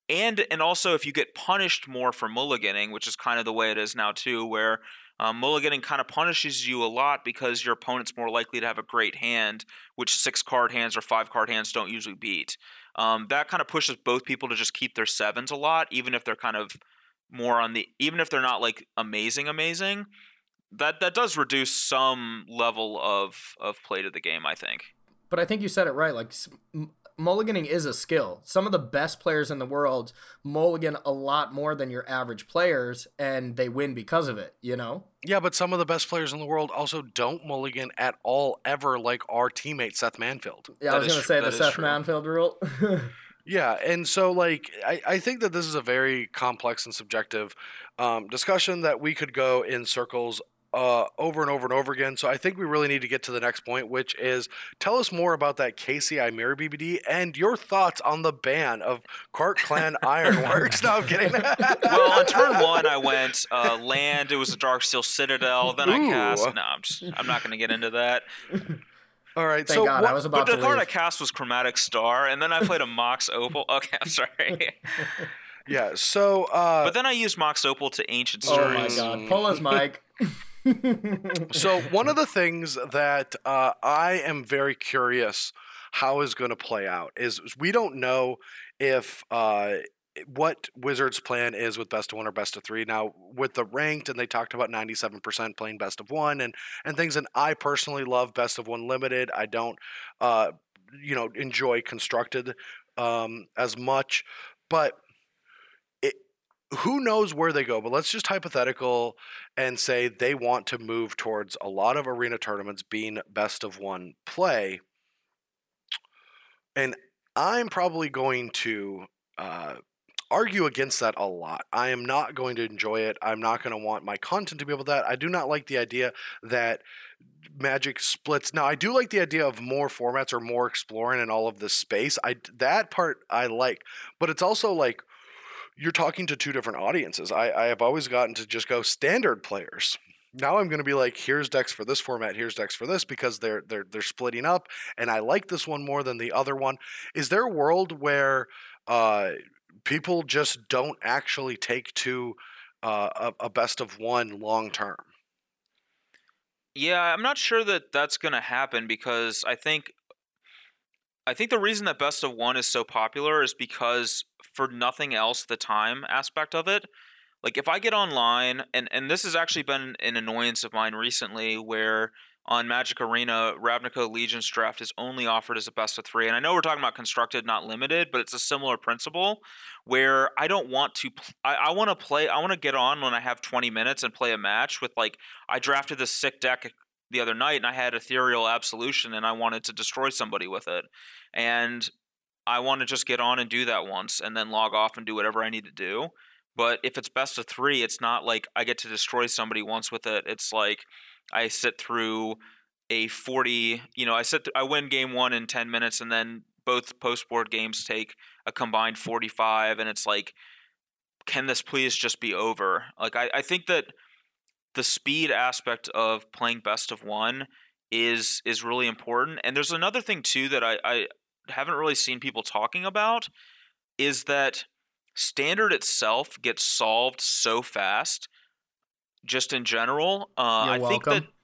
and and also if you get punished more for mulliganing, which is kind of the way it is now too, where um, mulliganing kind of punishes you a lot because your opponent's more likely to have a great hand, which six card hands or five card hands don't usually beat. Um, that kind of pushes both people to just keep their sevens a lot, even if they're kind of more on the, even if they're not like amazing, amazing. That that does reduce some level of of play to the game, I think. But I think you said it right. Like, mulliganing is a skill. Some of the best players in the world mulligan a lot more than your average players, and they win because of it, you know? Yeah, but some of the best players in the world also don't mulligan at all, ever, like our teammate Seth Manfield. Yeah, That I was is going to tr- say that the is Seth true. Manfield rule. Yeah, and so, like, I, I think that this is a very complex and subjective um, discussion that we could go in circles uh, over and over and over again. So I think we really need to get to the next point, which is tell us more about that K C I Mirror B B D and your thoughts on the ban of Quark Clan Ironworks. No, I'm kidding. Well, on turn one, I went uh, land. It was a Darksteel Citadel. Then I Ooh. cast. No, I'm just. I'm not going to get into that. All right, Thank so God, what, I was But about the to card I leave. cast was Chromatic Star, and then I played a Mox Opal. Okay, I'm sorry. yeah, so uh, But then I used Mox Opal to Ancient Oh Stories. my God. Pull his mic. So one of the things that uh, I am very curious how is going to play out is we don't know if uh, what Wizards' plan is with best of one or best of three. Now with the ranked, and they talked about ninety-seven percent playing best of one and and things. And I personally love best of one limited. I don't, uh, you know, enjoy constructed um, as much, but. Who knows where they go, but let's just hypothetical and say they want to move towards a lot of arena tournaments being best of one play. And I'm probably going to uh, argue against that a lot. I am not going to enjoy it. I'm not going to want my content to be able to that. I do not like the idea that Magic splits. Now, I do like the idea of more formats or more exploring in all of this space. I that part I like, but it's also like, you're talking to two different audiences. I, I have always gotten to just go standard players. Now I'm going to be like, here's decks for this format, here's decks for this, because they're they're they're splitting up, and I like this one more than the other one. Is there a world where uh, people just don't actually take to uh, a, a best of one long term? Yeah, I'm not sure that that's going to happen because I think I think the reason that best of one is so popular is because for nothing else, the time aspect of it. Like if I get online, and, and this has actually been an annoyance of mine recently, where on Magic Arena, Ravnica Legion's draft is only offered as a best of three. And I know we're talking about constructed, not limited, but it's a similar principle where I don't want to, pl- I, I want to play, I want to get on when I have twenty minutes and play a match with like, I drafted this sick deck the other night and I had Ethereal Absolution and I wanted to destroy somebody with it. And I want to just get on and do that once and then log off and do whatever I need to do. But if it's best of three, it's not like I get to destroy somebody once with it. It's like I sit through a forty, you know, I sit, th- I win game one in ten minutes and then both post-board games take a combined forty-five. And it's like, can this please just be over? Like, I, I think that the speed aspect of playing best of one is is really important. And there's another thing too that I, I haven't really seen people talking about is that standard itself gets solved so fast just in general. Uh, You're I think welcome. that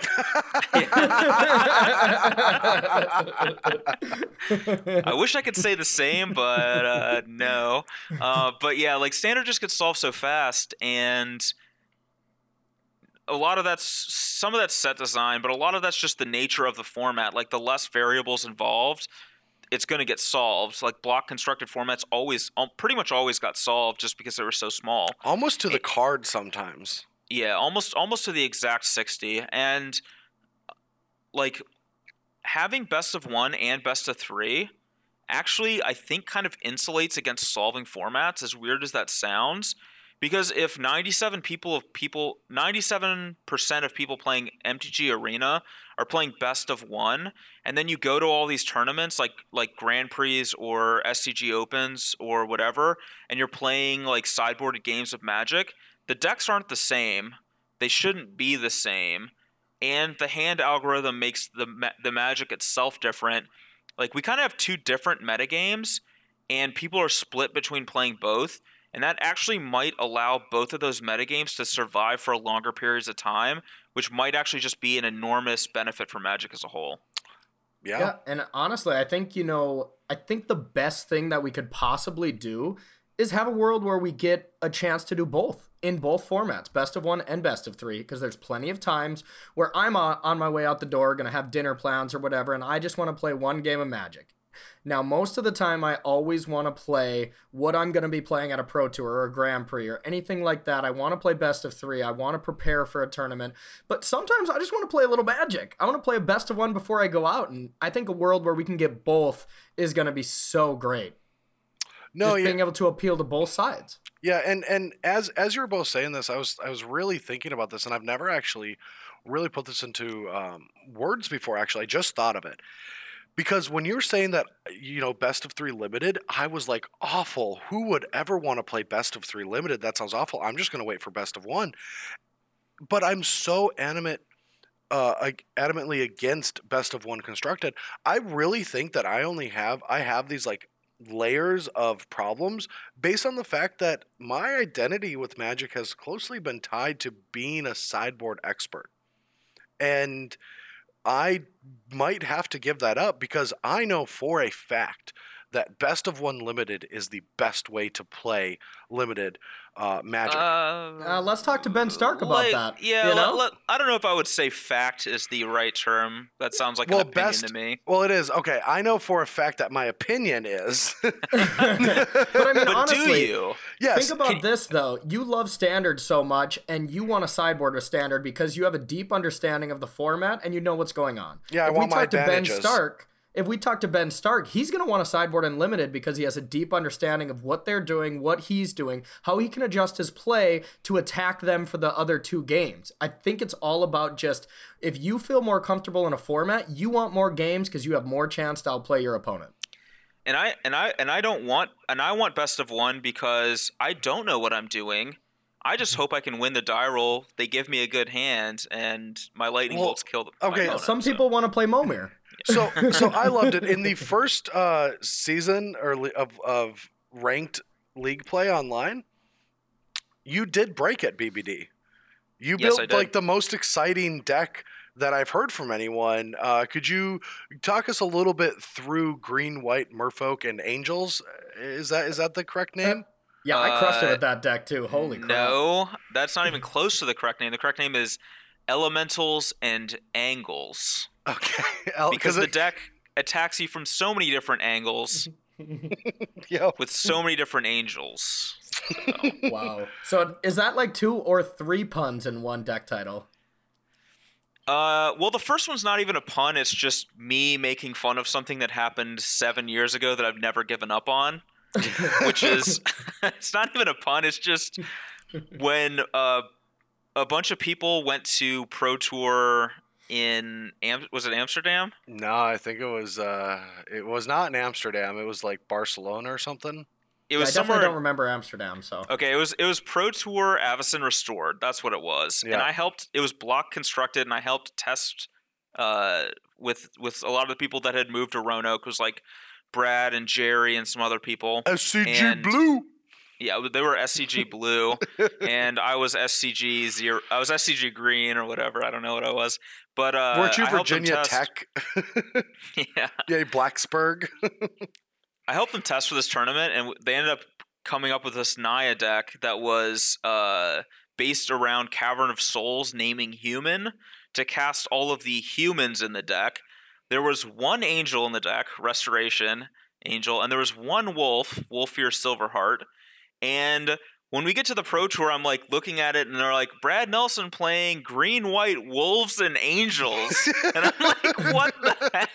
I wish I could say the same, but uh, no. Uh, but yeah, like standard just gets solved so fast, and a lot of that's some of that's set design, but a lot of that's just the nature of the format. Like the less variables involved, it's going to get solved. Like block constructed formats always, pretty much always got solved just because they were so small. Almost to the It- card sometimes. Yeah, almost almost to the exact sixty. And like having best of one and best of three actually I think kind of insulates against solving formats, as weird as that sounds. Because if ninety-seven people of people ninety-seven percent of people playing M T G Arena are playing best of one, and then you go to all these tournaments like like Grand Prix or S C G Opens or whatever, and you're playing like sideboarded games of Magic, the decks aren't the same. They shouldn't be the same. And the hand algorithm makes the ma- the Magic itself different. Like we kind of have two different metagames, and people are split between playing both. And that actually might allow both of those metagames to survive for longer periods of time, which might actually just be an enormous benefit for Magic as a whole. Yeah. Yeah, and honestly, I think, you know, I think the best thing that we could possibly do is have a world where we get a chance to do both in both formats, best of one and best of three, because there's plenty of times where I'm on, on my way out the door, going to have dinner plans or whatever, and I just want to play one game of Magic. Now, most of the time, I always want to play what I'm going to be playing at a Pro Tour or a Grand Prix or anything like that. I want to play best of three. I want to prepare for a tournament. But sometimes I just want to play a little Magic. I want to play a best of one before I go out. And I think a world where we can get both is going to be so great. No, just yeah. being able to appeal to both sides. Yeah, and and as as you were both saying this, I was I was really thinking about this, and I've never actually really put this into um, words before. Actually, I just thought of it. Because when you're saying that, you know, best of three limited, I was like, awful. Who would ever want to play best of three limited? That sounds awful. I'm just going to wait for best of one. But I'm so animate, uh, adamantly against best of one constructed. I really think that I only have, I have these like layers of problems based on the fact that my identity with Magic has closely been tied to being a sideboard expert. And I might have to give that up because I know for a fact that best of one limited is the best way to play limited uh, Magic. Uh, Uh, let's talk to Ben Stark about like, that. Yeah, you know? let, let, I don't know if I would say fact is the right term. That sounds like well, an opinion best, to me. Well, it is. Okay, I know for a fact that my opinion is. But I mean, But honestly, do you? Yes. think about Can- this, though. You love Standard so much, and you want to sideboard with Standard because you have a deep understanding of the format and you know what's going on. Yeah, I if want we my talk to Ben advantages. Stark, if we talk to Ben Stark, he's going to want to sideboard in Limited because he has a deep understanding of what they're doing, what he's doing, how he can adjust his play to attack them for the other two games. I think it's all about just, if you feel more comfortable in a format, you want more games because you have more chance to outplay your opponent. And I and I and I don't want and I want best of one because I don't know what I'm doing. I just hope I can win the die roll. They give me a good hand, and my lightning Well, bolts kill the. okay, my opponent, Some so. people want to play Momir. So, so I loved it in the first uh, season or li- of of ranked league play online. You did break it, B B D. You Yes, I built did. like the most exciting deck that I've heard from anyone. Uh, could you talk us a little bit through Green, White, Merfolk, and Angels? Is that is that the correct name? Yeah, I crushed it Uh, with that deck too. Holy crap. No, that's not even close to the correct name. The correct name is Elementals and Angles. Okay, El- Because 'cause the it- deck attacks you from so many different angles yeah. with so many different angels. So. Wow. So is that like two or three puns in one deck title? Uh, well, the first one's not even a pun. It's just me making fun of something that happened seven years ago that I've never given up on, which is it's not even a pun. It's just when uh, a bunch of people went to Pro Tour in Am- was it Amsterdam? No, I think it was. Uh, it was not in Amsterdam. It was like Barcelona or something. It Yeah, was I definitely somewhere. don't remember Amsterdam, so. Okay, it was it was Pro Tour Avacyn Restored. That's what it was, Yeah. and I helped. It was block constructed, and I helped test uh, with with a lot of the people that had moved to Roanoke. It was like Brad and Jerry and some other people. S C G And- Blue. Yeah, they were S C G Blue, and I was S C G zero. I was S C G Green or whatever. I don't know what I was, but uh, Weren't you I helped them Virginia test- Tech? Yeah, Yeah, Blacksburg. I helped them test for this tournament, and they ended up coming up with this Naya deck that was uh, based around Cavern of Souls, naming human to cast all of the humans in the deck. There was one angel in the deck, Restoration Angel, and there was one wolf, Wolfear Silverheart. And when we get to the Pro Tour, I'm like looking at it, and they're like, Brad Nelson playing green, white, wolves, and angels. And I'm like, what the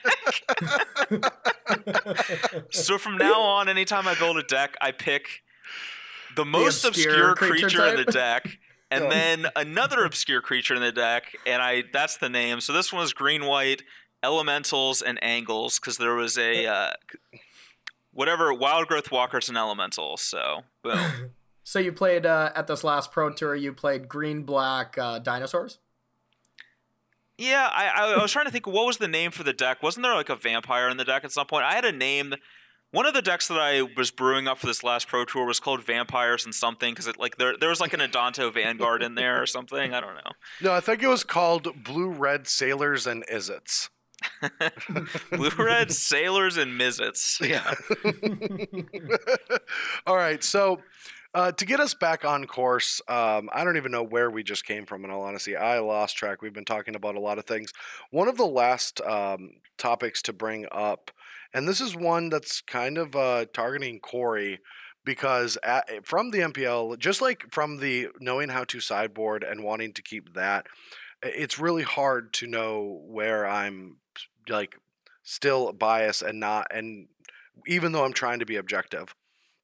heck? So from now on, anytime I build a deck, I pick the most obscure obscure, creature creature, in the type? deck, and Yeah. then another obscure creature in the deck, and I that's the name. So this one was green, white, elementals, and angles, because there was a uh, whatever wild growth walkers and elementals. So boom. So you played, uh, at this last Pro Tour, you played green, black uh, dinosaurs? Yeah, I, I I was trying to think what was the name for the deck. Wasn't there like a vampire in the deck at some point? I had a name One of the decks that I was brewing up for this last Pro Tour was called Vampires and something because it like there there was like an Adanto Vanguard in there or something. I don't know. No, I think it was called Blue Red Sailors and Izzets. Blue Red Sailors and Mizzets. Yeah. All right, so uh, to get us back on course, um, I don't even know where we just came from, in all honesty. I lost track. We've been talking about a lot of things. One of the last um, topics to bring up, and this is one that's kind of uh, targeting Corey, because at, from the M P L, just like from the knowing how to sideboard and wanting to keep that, it's really hard to know where I'm like still biased and not, and even though I'm trying to be objective.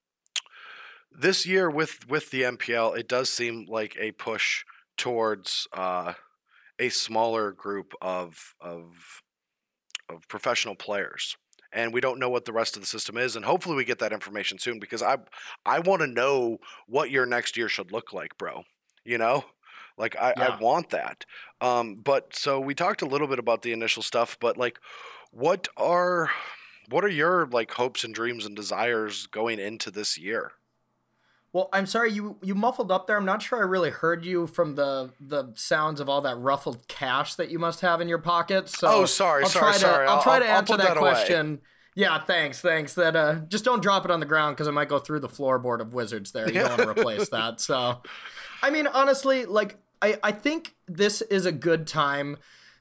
This year with with the M P L, it does seem like a push towards uh, a smaller group of of of professional players, and we don't know what the rest of the system is, and hopefully we get that information soon, because I I want to know what your next year should look like, bro. You know, like I, Yeah. I want that. Um, but so we talked a little bit about the initial stuff, but like, what are what are your like hopes and dreams and desires going into this year? Well, I'm sorry, you you muffled up there. I'm not sure I really heard you from the the sounds of all that ruffled cash that you must have in your pocket. So Oh, sorry, I'll sorry, try to, sorry. I'll I'll- try I'll- to I'll answer put that that away. question. Yeah, thanks, thanks. That uh, just don't drop it on the ground because I might go through the floorboard of Wizards there. You don't want to replace that. So, I mean, honestly, like I I think this is a good time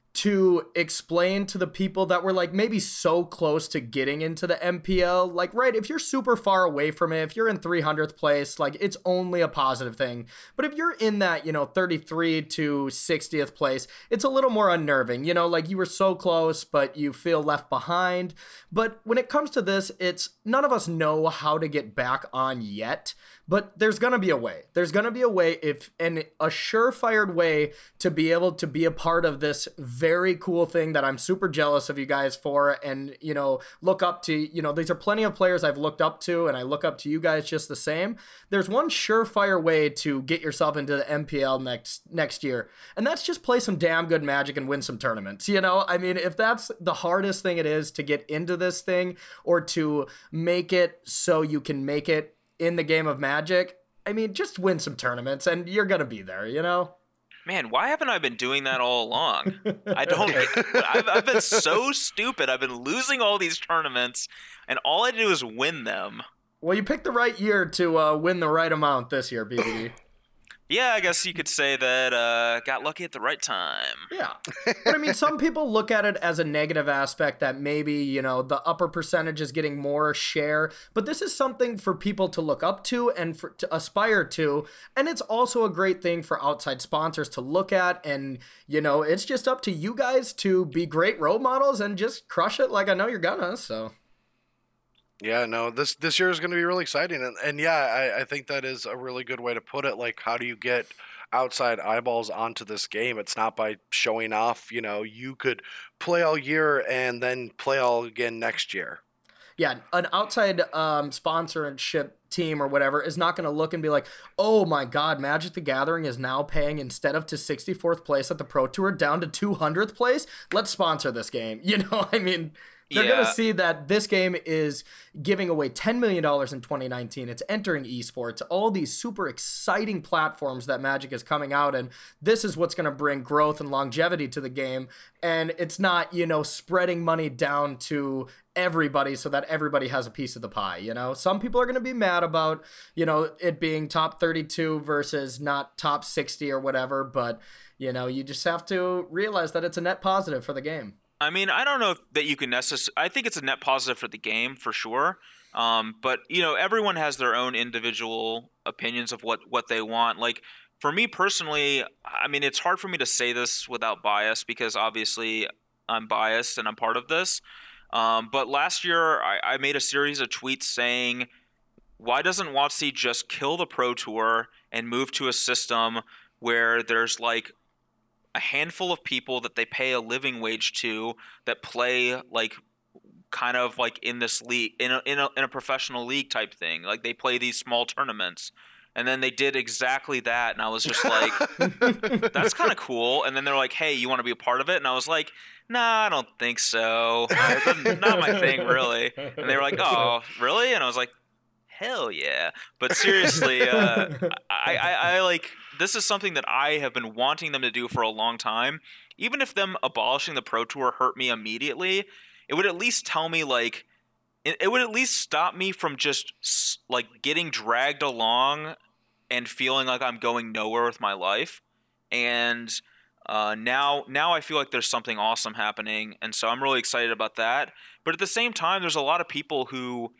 to explain to the people that were like maybe so close to getting into the M P L, like, right, if you're super far away from it, if you're in three hundredth place, like it's only a positive thing. But if you're in that, you know, thirty-three to sixtieth place, it's a little more unnerving, you know, like you were so close, but you feel left behind. But when it comes to this, it's none of us know how to get back on yet. But there's going to be a way. There's going to be a way, if and a surefire way to be able to be a part of this very cool thing that I'm super jealous of you guys for, and, you know, look up to, you know, these are plenty of players I've looked up to, and I look up to you guys just the same. There's one surefire way to get yourself into the M P L next next year, and that's just play some damn good Magic and win some tournaments. You know, I mean, if that's the hardest thing it is to get into this thing, or to make it so you can make it in the game of Magic, I mean, just win some tournaments and you're going to be there, you know? Man, why haven't I been doing that all along? I don't. I've, I've been so stupid. I've been losing all these tournaments, and all I do is win them. Well, you picked the right year to uh, win the right amount this year, B B D. Yeah, I guess you could say that uh, got lucky at the right time. Yeah. But I mean, some people look at it as a negative aspect that maybe, you know, the upper percentage is getting more share. But this is something for people to look up to and for, to aspire to. And it's also a great thing for outside sponsors to look at. And, you know, it's just up to you guys to be great role models and just crush it like I know you're gonna. So. Yeah, no, this this year is going to be really exciting, and and yeah, I, I think that is a really good way to put it. Like, how do you get outside eyeballs onto this game? It's not by showing off. You know, you could play all year and then play all again next year. Yeah, an outside um, sponsorship team or whatever is not going to look and be like, oh my God, Magic the Gathering is now paying, instead of to sixty-fourth place at the Pro Tour, down to two hundredth place. Let's sponsor this game. You know, I mean, they're Yeah. going to see that this game is giving away ten million dollars in twenty nineteen. It's entering esports, all these super exciting platforms that Magic is coming out, and this is what's going to bring growth and longevity to the game. And it's not, you know, spreading money down to everybody so that everybody has a piece of the pie. You know, some people are going to be mad about, you know, it being top thirty-two versus not top sixty or whatever, but, you know, you just have to realize that it's a net positive for the game. I mean, I don't know if that you can necessarily. I think it's a net positive for the game for sure. Um, but you know, everyone has their own individual opinions of what what they want. Like for me personally, I mean, it's hard for me to say this without bias because obviously I'm biased and I'm part of this. Um, but last year, I, I made a series of tweets saying, "Why doesn't WotC just kill the Pro Tour and move to a system where there's like a handful of people that they pay a living wage to that play like kind of like in this league in a, in a in a professional league type thing, like they play these small tournaments, And then they did exactly that, and I was just like, that's kind of cool. And then they're like, hey, you want to be a part of it? And I was like, nah, I don't think so. It's not my thing, really. And they were like, oh, really? And I was like, hell yeah. But seriously, uh, I, I, I like, this is something that I have been wanting them to do for a long time. Even if them abolishing the Pro Tour hurt me immediately, it would at least tell me, like, it, it would at least stop me from just, like, getting dragged along and feeling like I'm going nowhere with my life. And uh, now now I feel like there's something awesome happening, and so I'm really excited about that. But at the same time, there's a lot of people who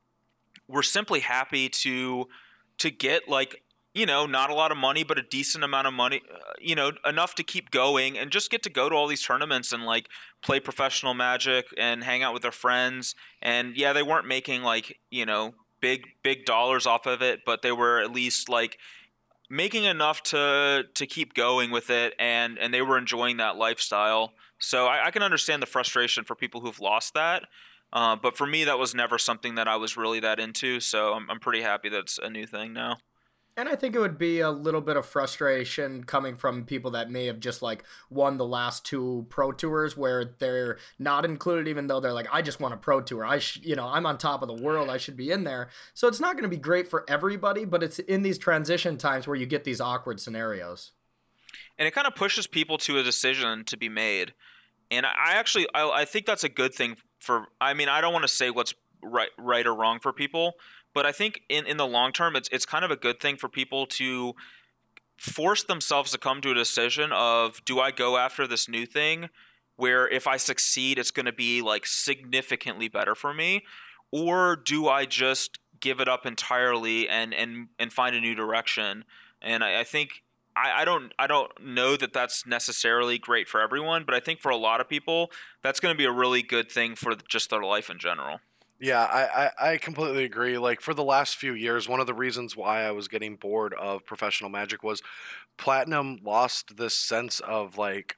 were simply happy to to get, like, you know, not a lot of money, but a decent amount of money, uh, you know, enough to keep going and just get to go to all these tournaments and, like, play professional Magic and hang out with their friends. And yeah, they weren't making, like, you know, big big dollars off of it, but they were at least, like, making enough to to keep going with it, and and they were enjoying that lifestyle. So I, I can understand the frustration for people who've lost that, uh, but for me, that was never something that I was really that into. So I'm I'm pretty happy that's a new thing now. And I think it would be a little bit of frustration coming from people that may have just, like, won the last two Pro Tours where they're not included, even though they're like, I just want a Pro Tour. I sh- you know, I'm on top of the world. I should be in there. So it's not going to be great for everybody, but it's in these transition times where you get these awkward scenarios. And it kind of pushes people to a decision to be made. And I actually, I, I think that's a good thing for, I mean, I don't want to say what's right, right or wrong for people, but I think in, in the long term, it's it's kind of a good thing for people to force themselves to come to a decision of, do I go after this new thing where if I succeed, it's going to be, like, significantly better for me? Or do I just give it up entirely and and, and find a new direction? And I, I think I, I don't I don't know that that's necessarily great for everyone, but I think for a lot of people, that's going to be a really good thing for just their life in general. Yeah, I, I, I completely agree. Like, for the last few years, one of the reasons why I was getting bored of professional Magic was Platinum lost this sense of, like,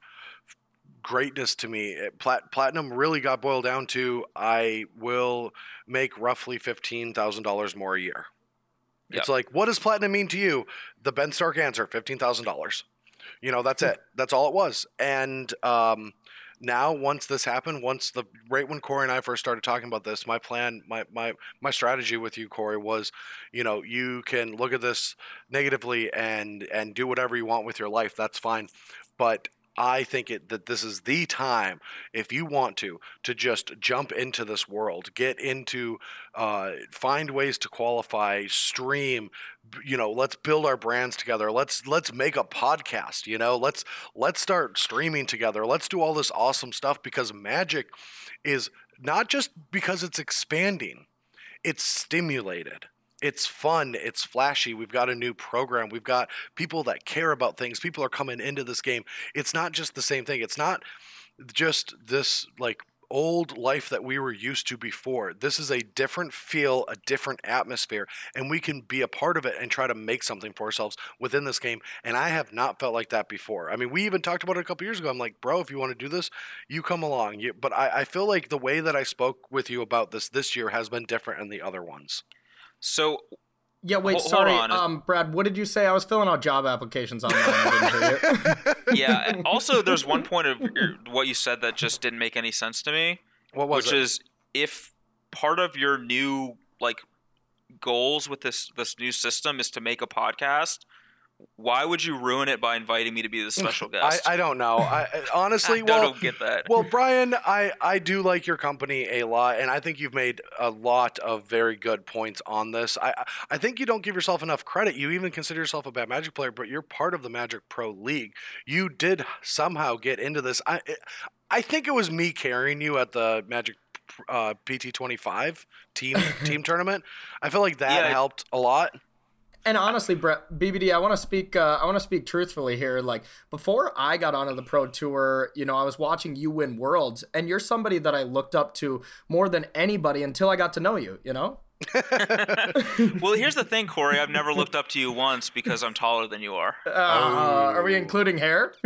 greatness to me. It, Plat, Platinum really got boiled down to, I will make roughly fifteen thousand dollars more a year. Yep. It's like, what does Platinum mean to you? The Ben Stark answer, fifteen thousand dollars. You know, that's it. That's all it was. And um, now, once this happened, once the right when Corey and I first started talking about this, my plan, my my my strategy with you, Corey, was, you know, you can look at this negatively and and do whatever you want with your life. That's fine, but I think it, that this is the time, if you want to, to just jump into this world, get into, uh, find ways to qualify, stream, you know, let's build our brands together. Let's, let's make a podcast, you know, let's, let's start streaming together. Let's do all this awesome stuff, because Magic is not just because it's expanding, it's stimulated. It's fun. It's flashy. We've got a new program. We've got people that care about things. People are coming into this game. It's not just the same thing. It's not just this, like, old life that we were used to before. This is a different feel, a different atmosphere, and we can be a part of it and try to make something for ourselves within this game. And I have not felt like that before. I mean, we even talked about it a couple years ago. I'm like, bro, if you want to do this, you come along. You, but I, I feel like the way that I spoke with you about this this year has been different than the other ones. So, yeah, wait, hold, sorry, hold um, Brad, what did you say? I was filling out job applications online. I didn't hear you. Yeah, also, there's one point of your, what you said that just didn't make any sense to me. What was which it? is, if part of your new, like, goals with this this new system is to make a podcast, why would you ruin it by inviting me to be the special guest? I, I don't know. I honestly, I well, don't get that. Well, Brian, I, I do like your company a lot, and I think you've made a lot of very good points on this. I I think you don't give yourself enough credit. You even consider yourself a bad Magic player, but you're part of the Magic Pro League. You did somehow get into this. I I think it was me carrying you at the Magic uh, P T twenty-five team team tournament. I feel like that Yeah. helped a lot. And honestly, Brett, B B D, I want to speak. Uh, I want to speak truthfully here. Like, before I got onto the Pro Tour, you know, I was watching you win Worlds, and you're somebody that I looked up to more than anybody until I got to know you. You know. Well, here's the thing, Corey. I've never looked up to you once because I'm taller than you are. Uh, Are we including hair?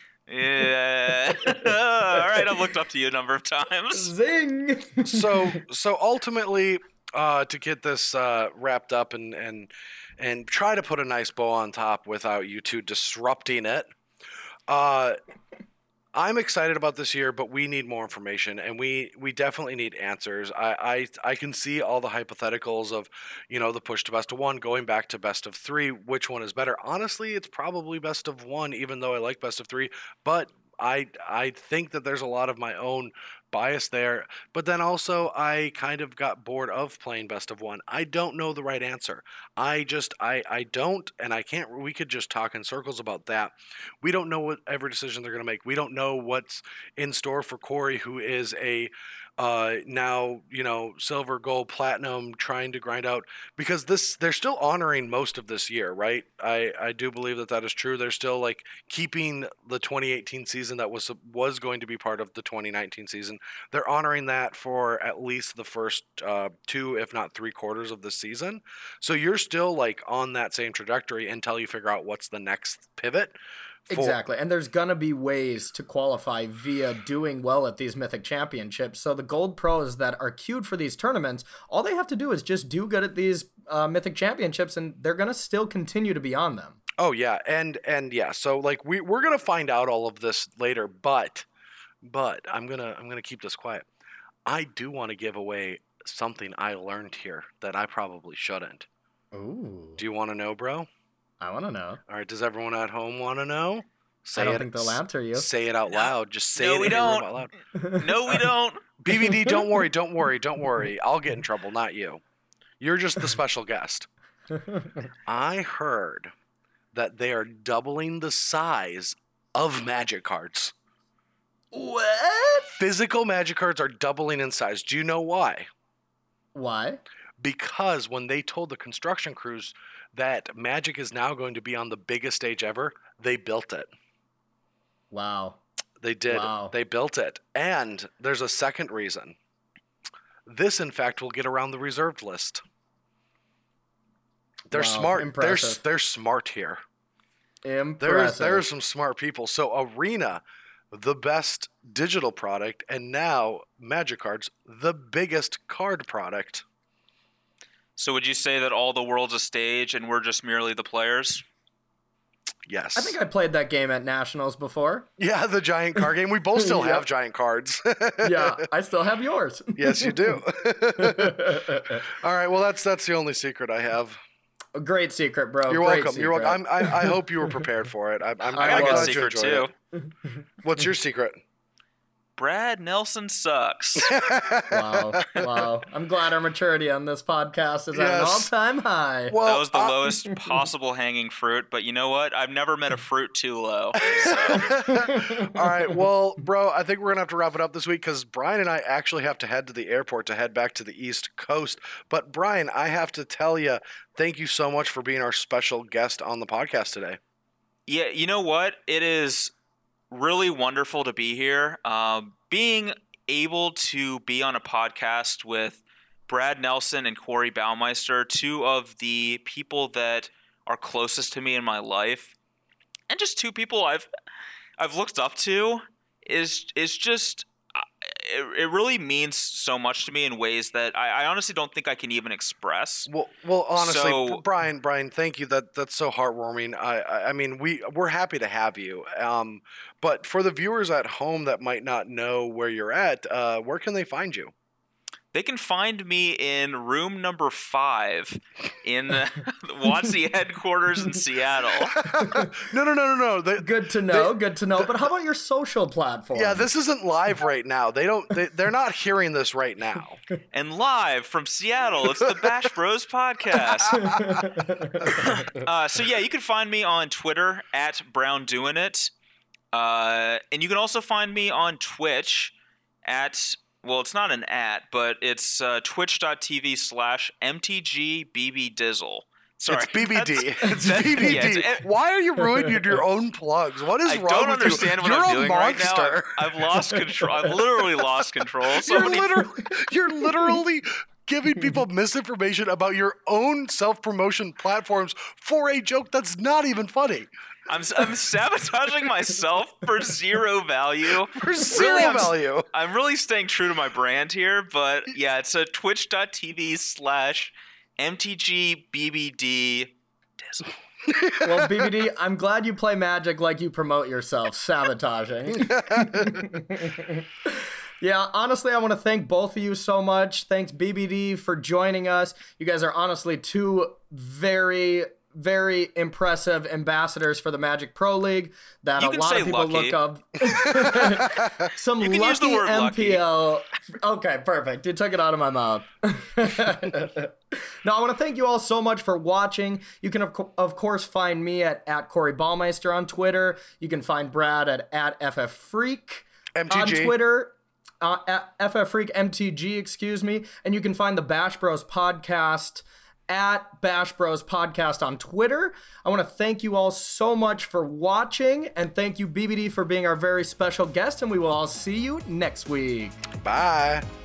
Yeah. All right, I've looked up to you a number of times. Zing. so so ultimately, uh, to get this uh, wrapped up and and and try to put a nice bow on top without you two disrupting it. Uh, I'm excited about this year, but we need more information, and we, we definitely need answers. I, I I can see all the hypotheticals of, you know, the push to best of one, going back to best of three. Which one is better? Honestly, it's probably best of one, even though I like best of three. But I I think that there's a lot of my own bias there. But then also, I kind of got bored of playing best of one. I don't know the right answer. I just I I don't, and I can't. We could just talk in circles about that. We don't know what every decision they're going to make. We don't know what's in store for Corey, who is a uh, now, you know, silver, gold, platinum, trying to grind out, because this they're still honoring most of this year, right? I, I do believe that that is true. They're still like keeping the twenty eighteen season that was was going to be part of the twenty nineteen season. They're honoring that for at least the first uh, two, if not three quarters of the season. So you're still like on that same trajectory until you figure out what's the next pivot. For... Exactly. And there's going to be ways to qualify via doing well at these Mythic Championships. So the gold pros that are queued for these tournaments, all they have to do is just do good at these uh, Mythic Championships, and they're going to still continue to be on them. Oh, yeah. And, and yeah, so like we, we're going to find out all of this later, but, but I'm going to, I'm going to keep this quiet. I do want to give away something I learned here that I probably shouldn't. Ooh. Do you want to know, bro? I want to know. All right. Does everyone at home want to know? Say I don't it, think they'll answer you. Say it out No. loud. Just say No, it we in your don't. room out loud. No, we don't. B B D, don't worry. Don't worry. Don't worry. I'll get in trouble, not you. You're just the special guest. I heard that they are doubling the size of Magic cards. What? Physical Magic cards are doubling in size. Do you know why? Why? Because when they told the construction crews that Magic is now going to be on the biggest stage ever, they built it. Wow. They did. Wow. They built it. And there's a second reason. This, in fact, will get around the reserved list. They're Wow, smart. They're, impressive. they're smart here. Impressive. There's, there's some smart people. So Arena, the best digital product, and now Magic cards, the biggest card product. So would you say that all the world's a stage and we're just merely the players? Yes. I think I played that game at Nationals before. Yeah, the giant card game. We both still Yep. have giant cards. Yeah, I still have yours. Yes, you do. All right. Well, that's that's the only secret I have. A great secret, bro. You're Great welcome. You're secret. welcome. I'm, I, I hope you were prepared for it. I'm, I'm, I I'm I got a was. glad you secret enjoyed too. it. What's your secret? Brad Nelson sucks. Wow, wow. I'm glad our maturity on this podcast is at an Yes. all-time high. Well, That was the uh, lowest possible hanging fruit, but you know what? I've never met a fruit too low. So. All right. Well, bro, I think we're going to have to wrap it up this week because Brian and I actually have to head to the airport to head back to the East Coast. But, Brian, I have to tell you, thank you so much for being our special guest on the podcast today. Yeah, you know what? It is really wonderful to be here. Um, being able to be on a podcast with Brad Nelson and Corey Baumeister, two of the people that are closest to me in my life, and just two people I've I've looked up to, is is just it, it really means so much to me in ways that I, I honestly don't think I can even express. Well, well, honestly, So- Brian, Brian, thank you. That that's so heartwarming. I, I, I mean, we we're happy to have you. Um, but for the viewers at home that might not know where you're at, uh, where can they find you? They can find me in room number five in the WotC headquarters in Seattle. no, no, no, no, no. They, Good to know, good to know. But how about your social platform? yeah, this isn't live right now. They don't. They, they're not hearing this right now. And live from Seattle, it's the Bash Bros podcast. Uh, so yeah, you can find me on Twitter at Brown Doing It, uh, and you can also find me on Twitch at. Well, it's not an at, but it's uh, twitch.tv slash mtgbbdizzle. Sorry. It's B B D. that's- It's that- B B D. yeah, it's- Why are you ruining your own plugs? What is I wrong don't with understand you? what You're I'm a doing right now. monster. I've, I've lost control. I've literally lost control. You're Somebody, literally, you're literally giving people misinformation about your own self-promotion platforms for a joke that's not even funny. I'm I'm sabotaging myself for zero value. For zero Really, I'm, value. I'm really staying true to my brand here, but yeah, it's a twitch.tv slash mtgbbd. Well, B B D, I'm glad you play Magic like you promote yourself, sabotaging. Yeah, honestly, I want to thank both of you so much. Thanks, B B D, for joining us. You guys are honestly two very, very impressive ambassadors for the Magic Pro League that You a can lot say of people lucky. look up. Some You can use the lucky word M P L. Okay, perfect. You took it out of my mouth. Now, I want to thank you all so much for watching. You can, of, co- of course, find me at, at Corey Ballmeister on Twitter. You can find Brad at, at F F Freak M T G. on Twitter. Uh, at F F Freak M T G, excuse me. And you can find the Bash Bros podcast at Bash Bros podcast on Twitter. I want to thank you all so much for watching, and thank you, B B D, for being our very special guest, and we will all see you next week. Bye.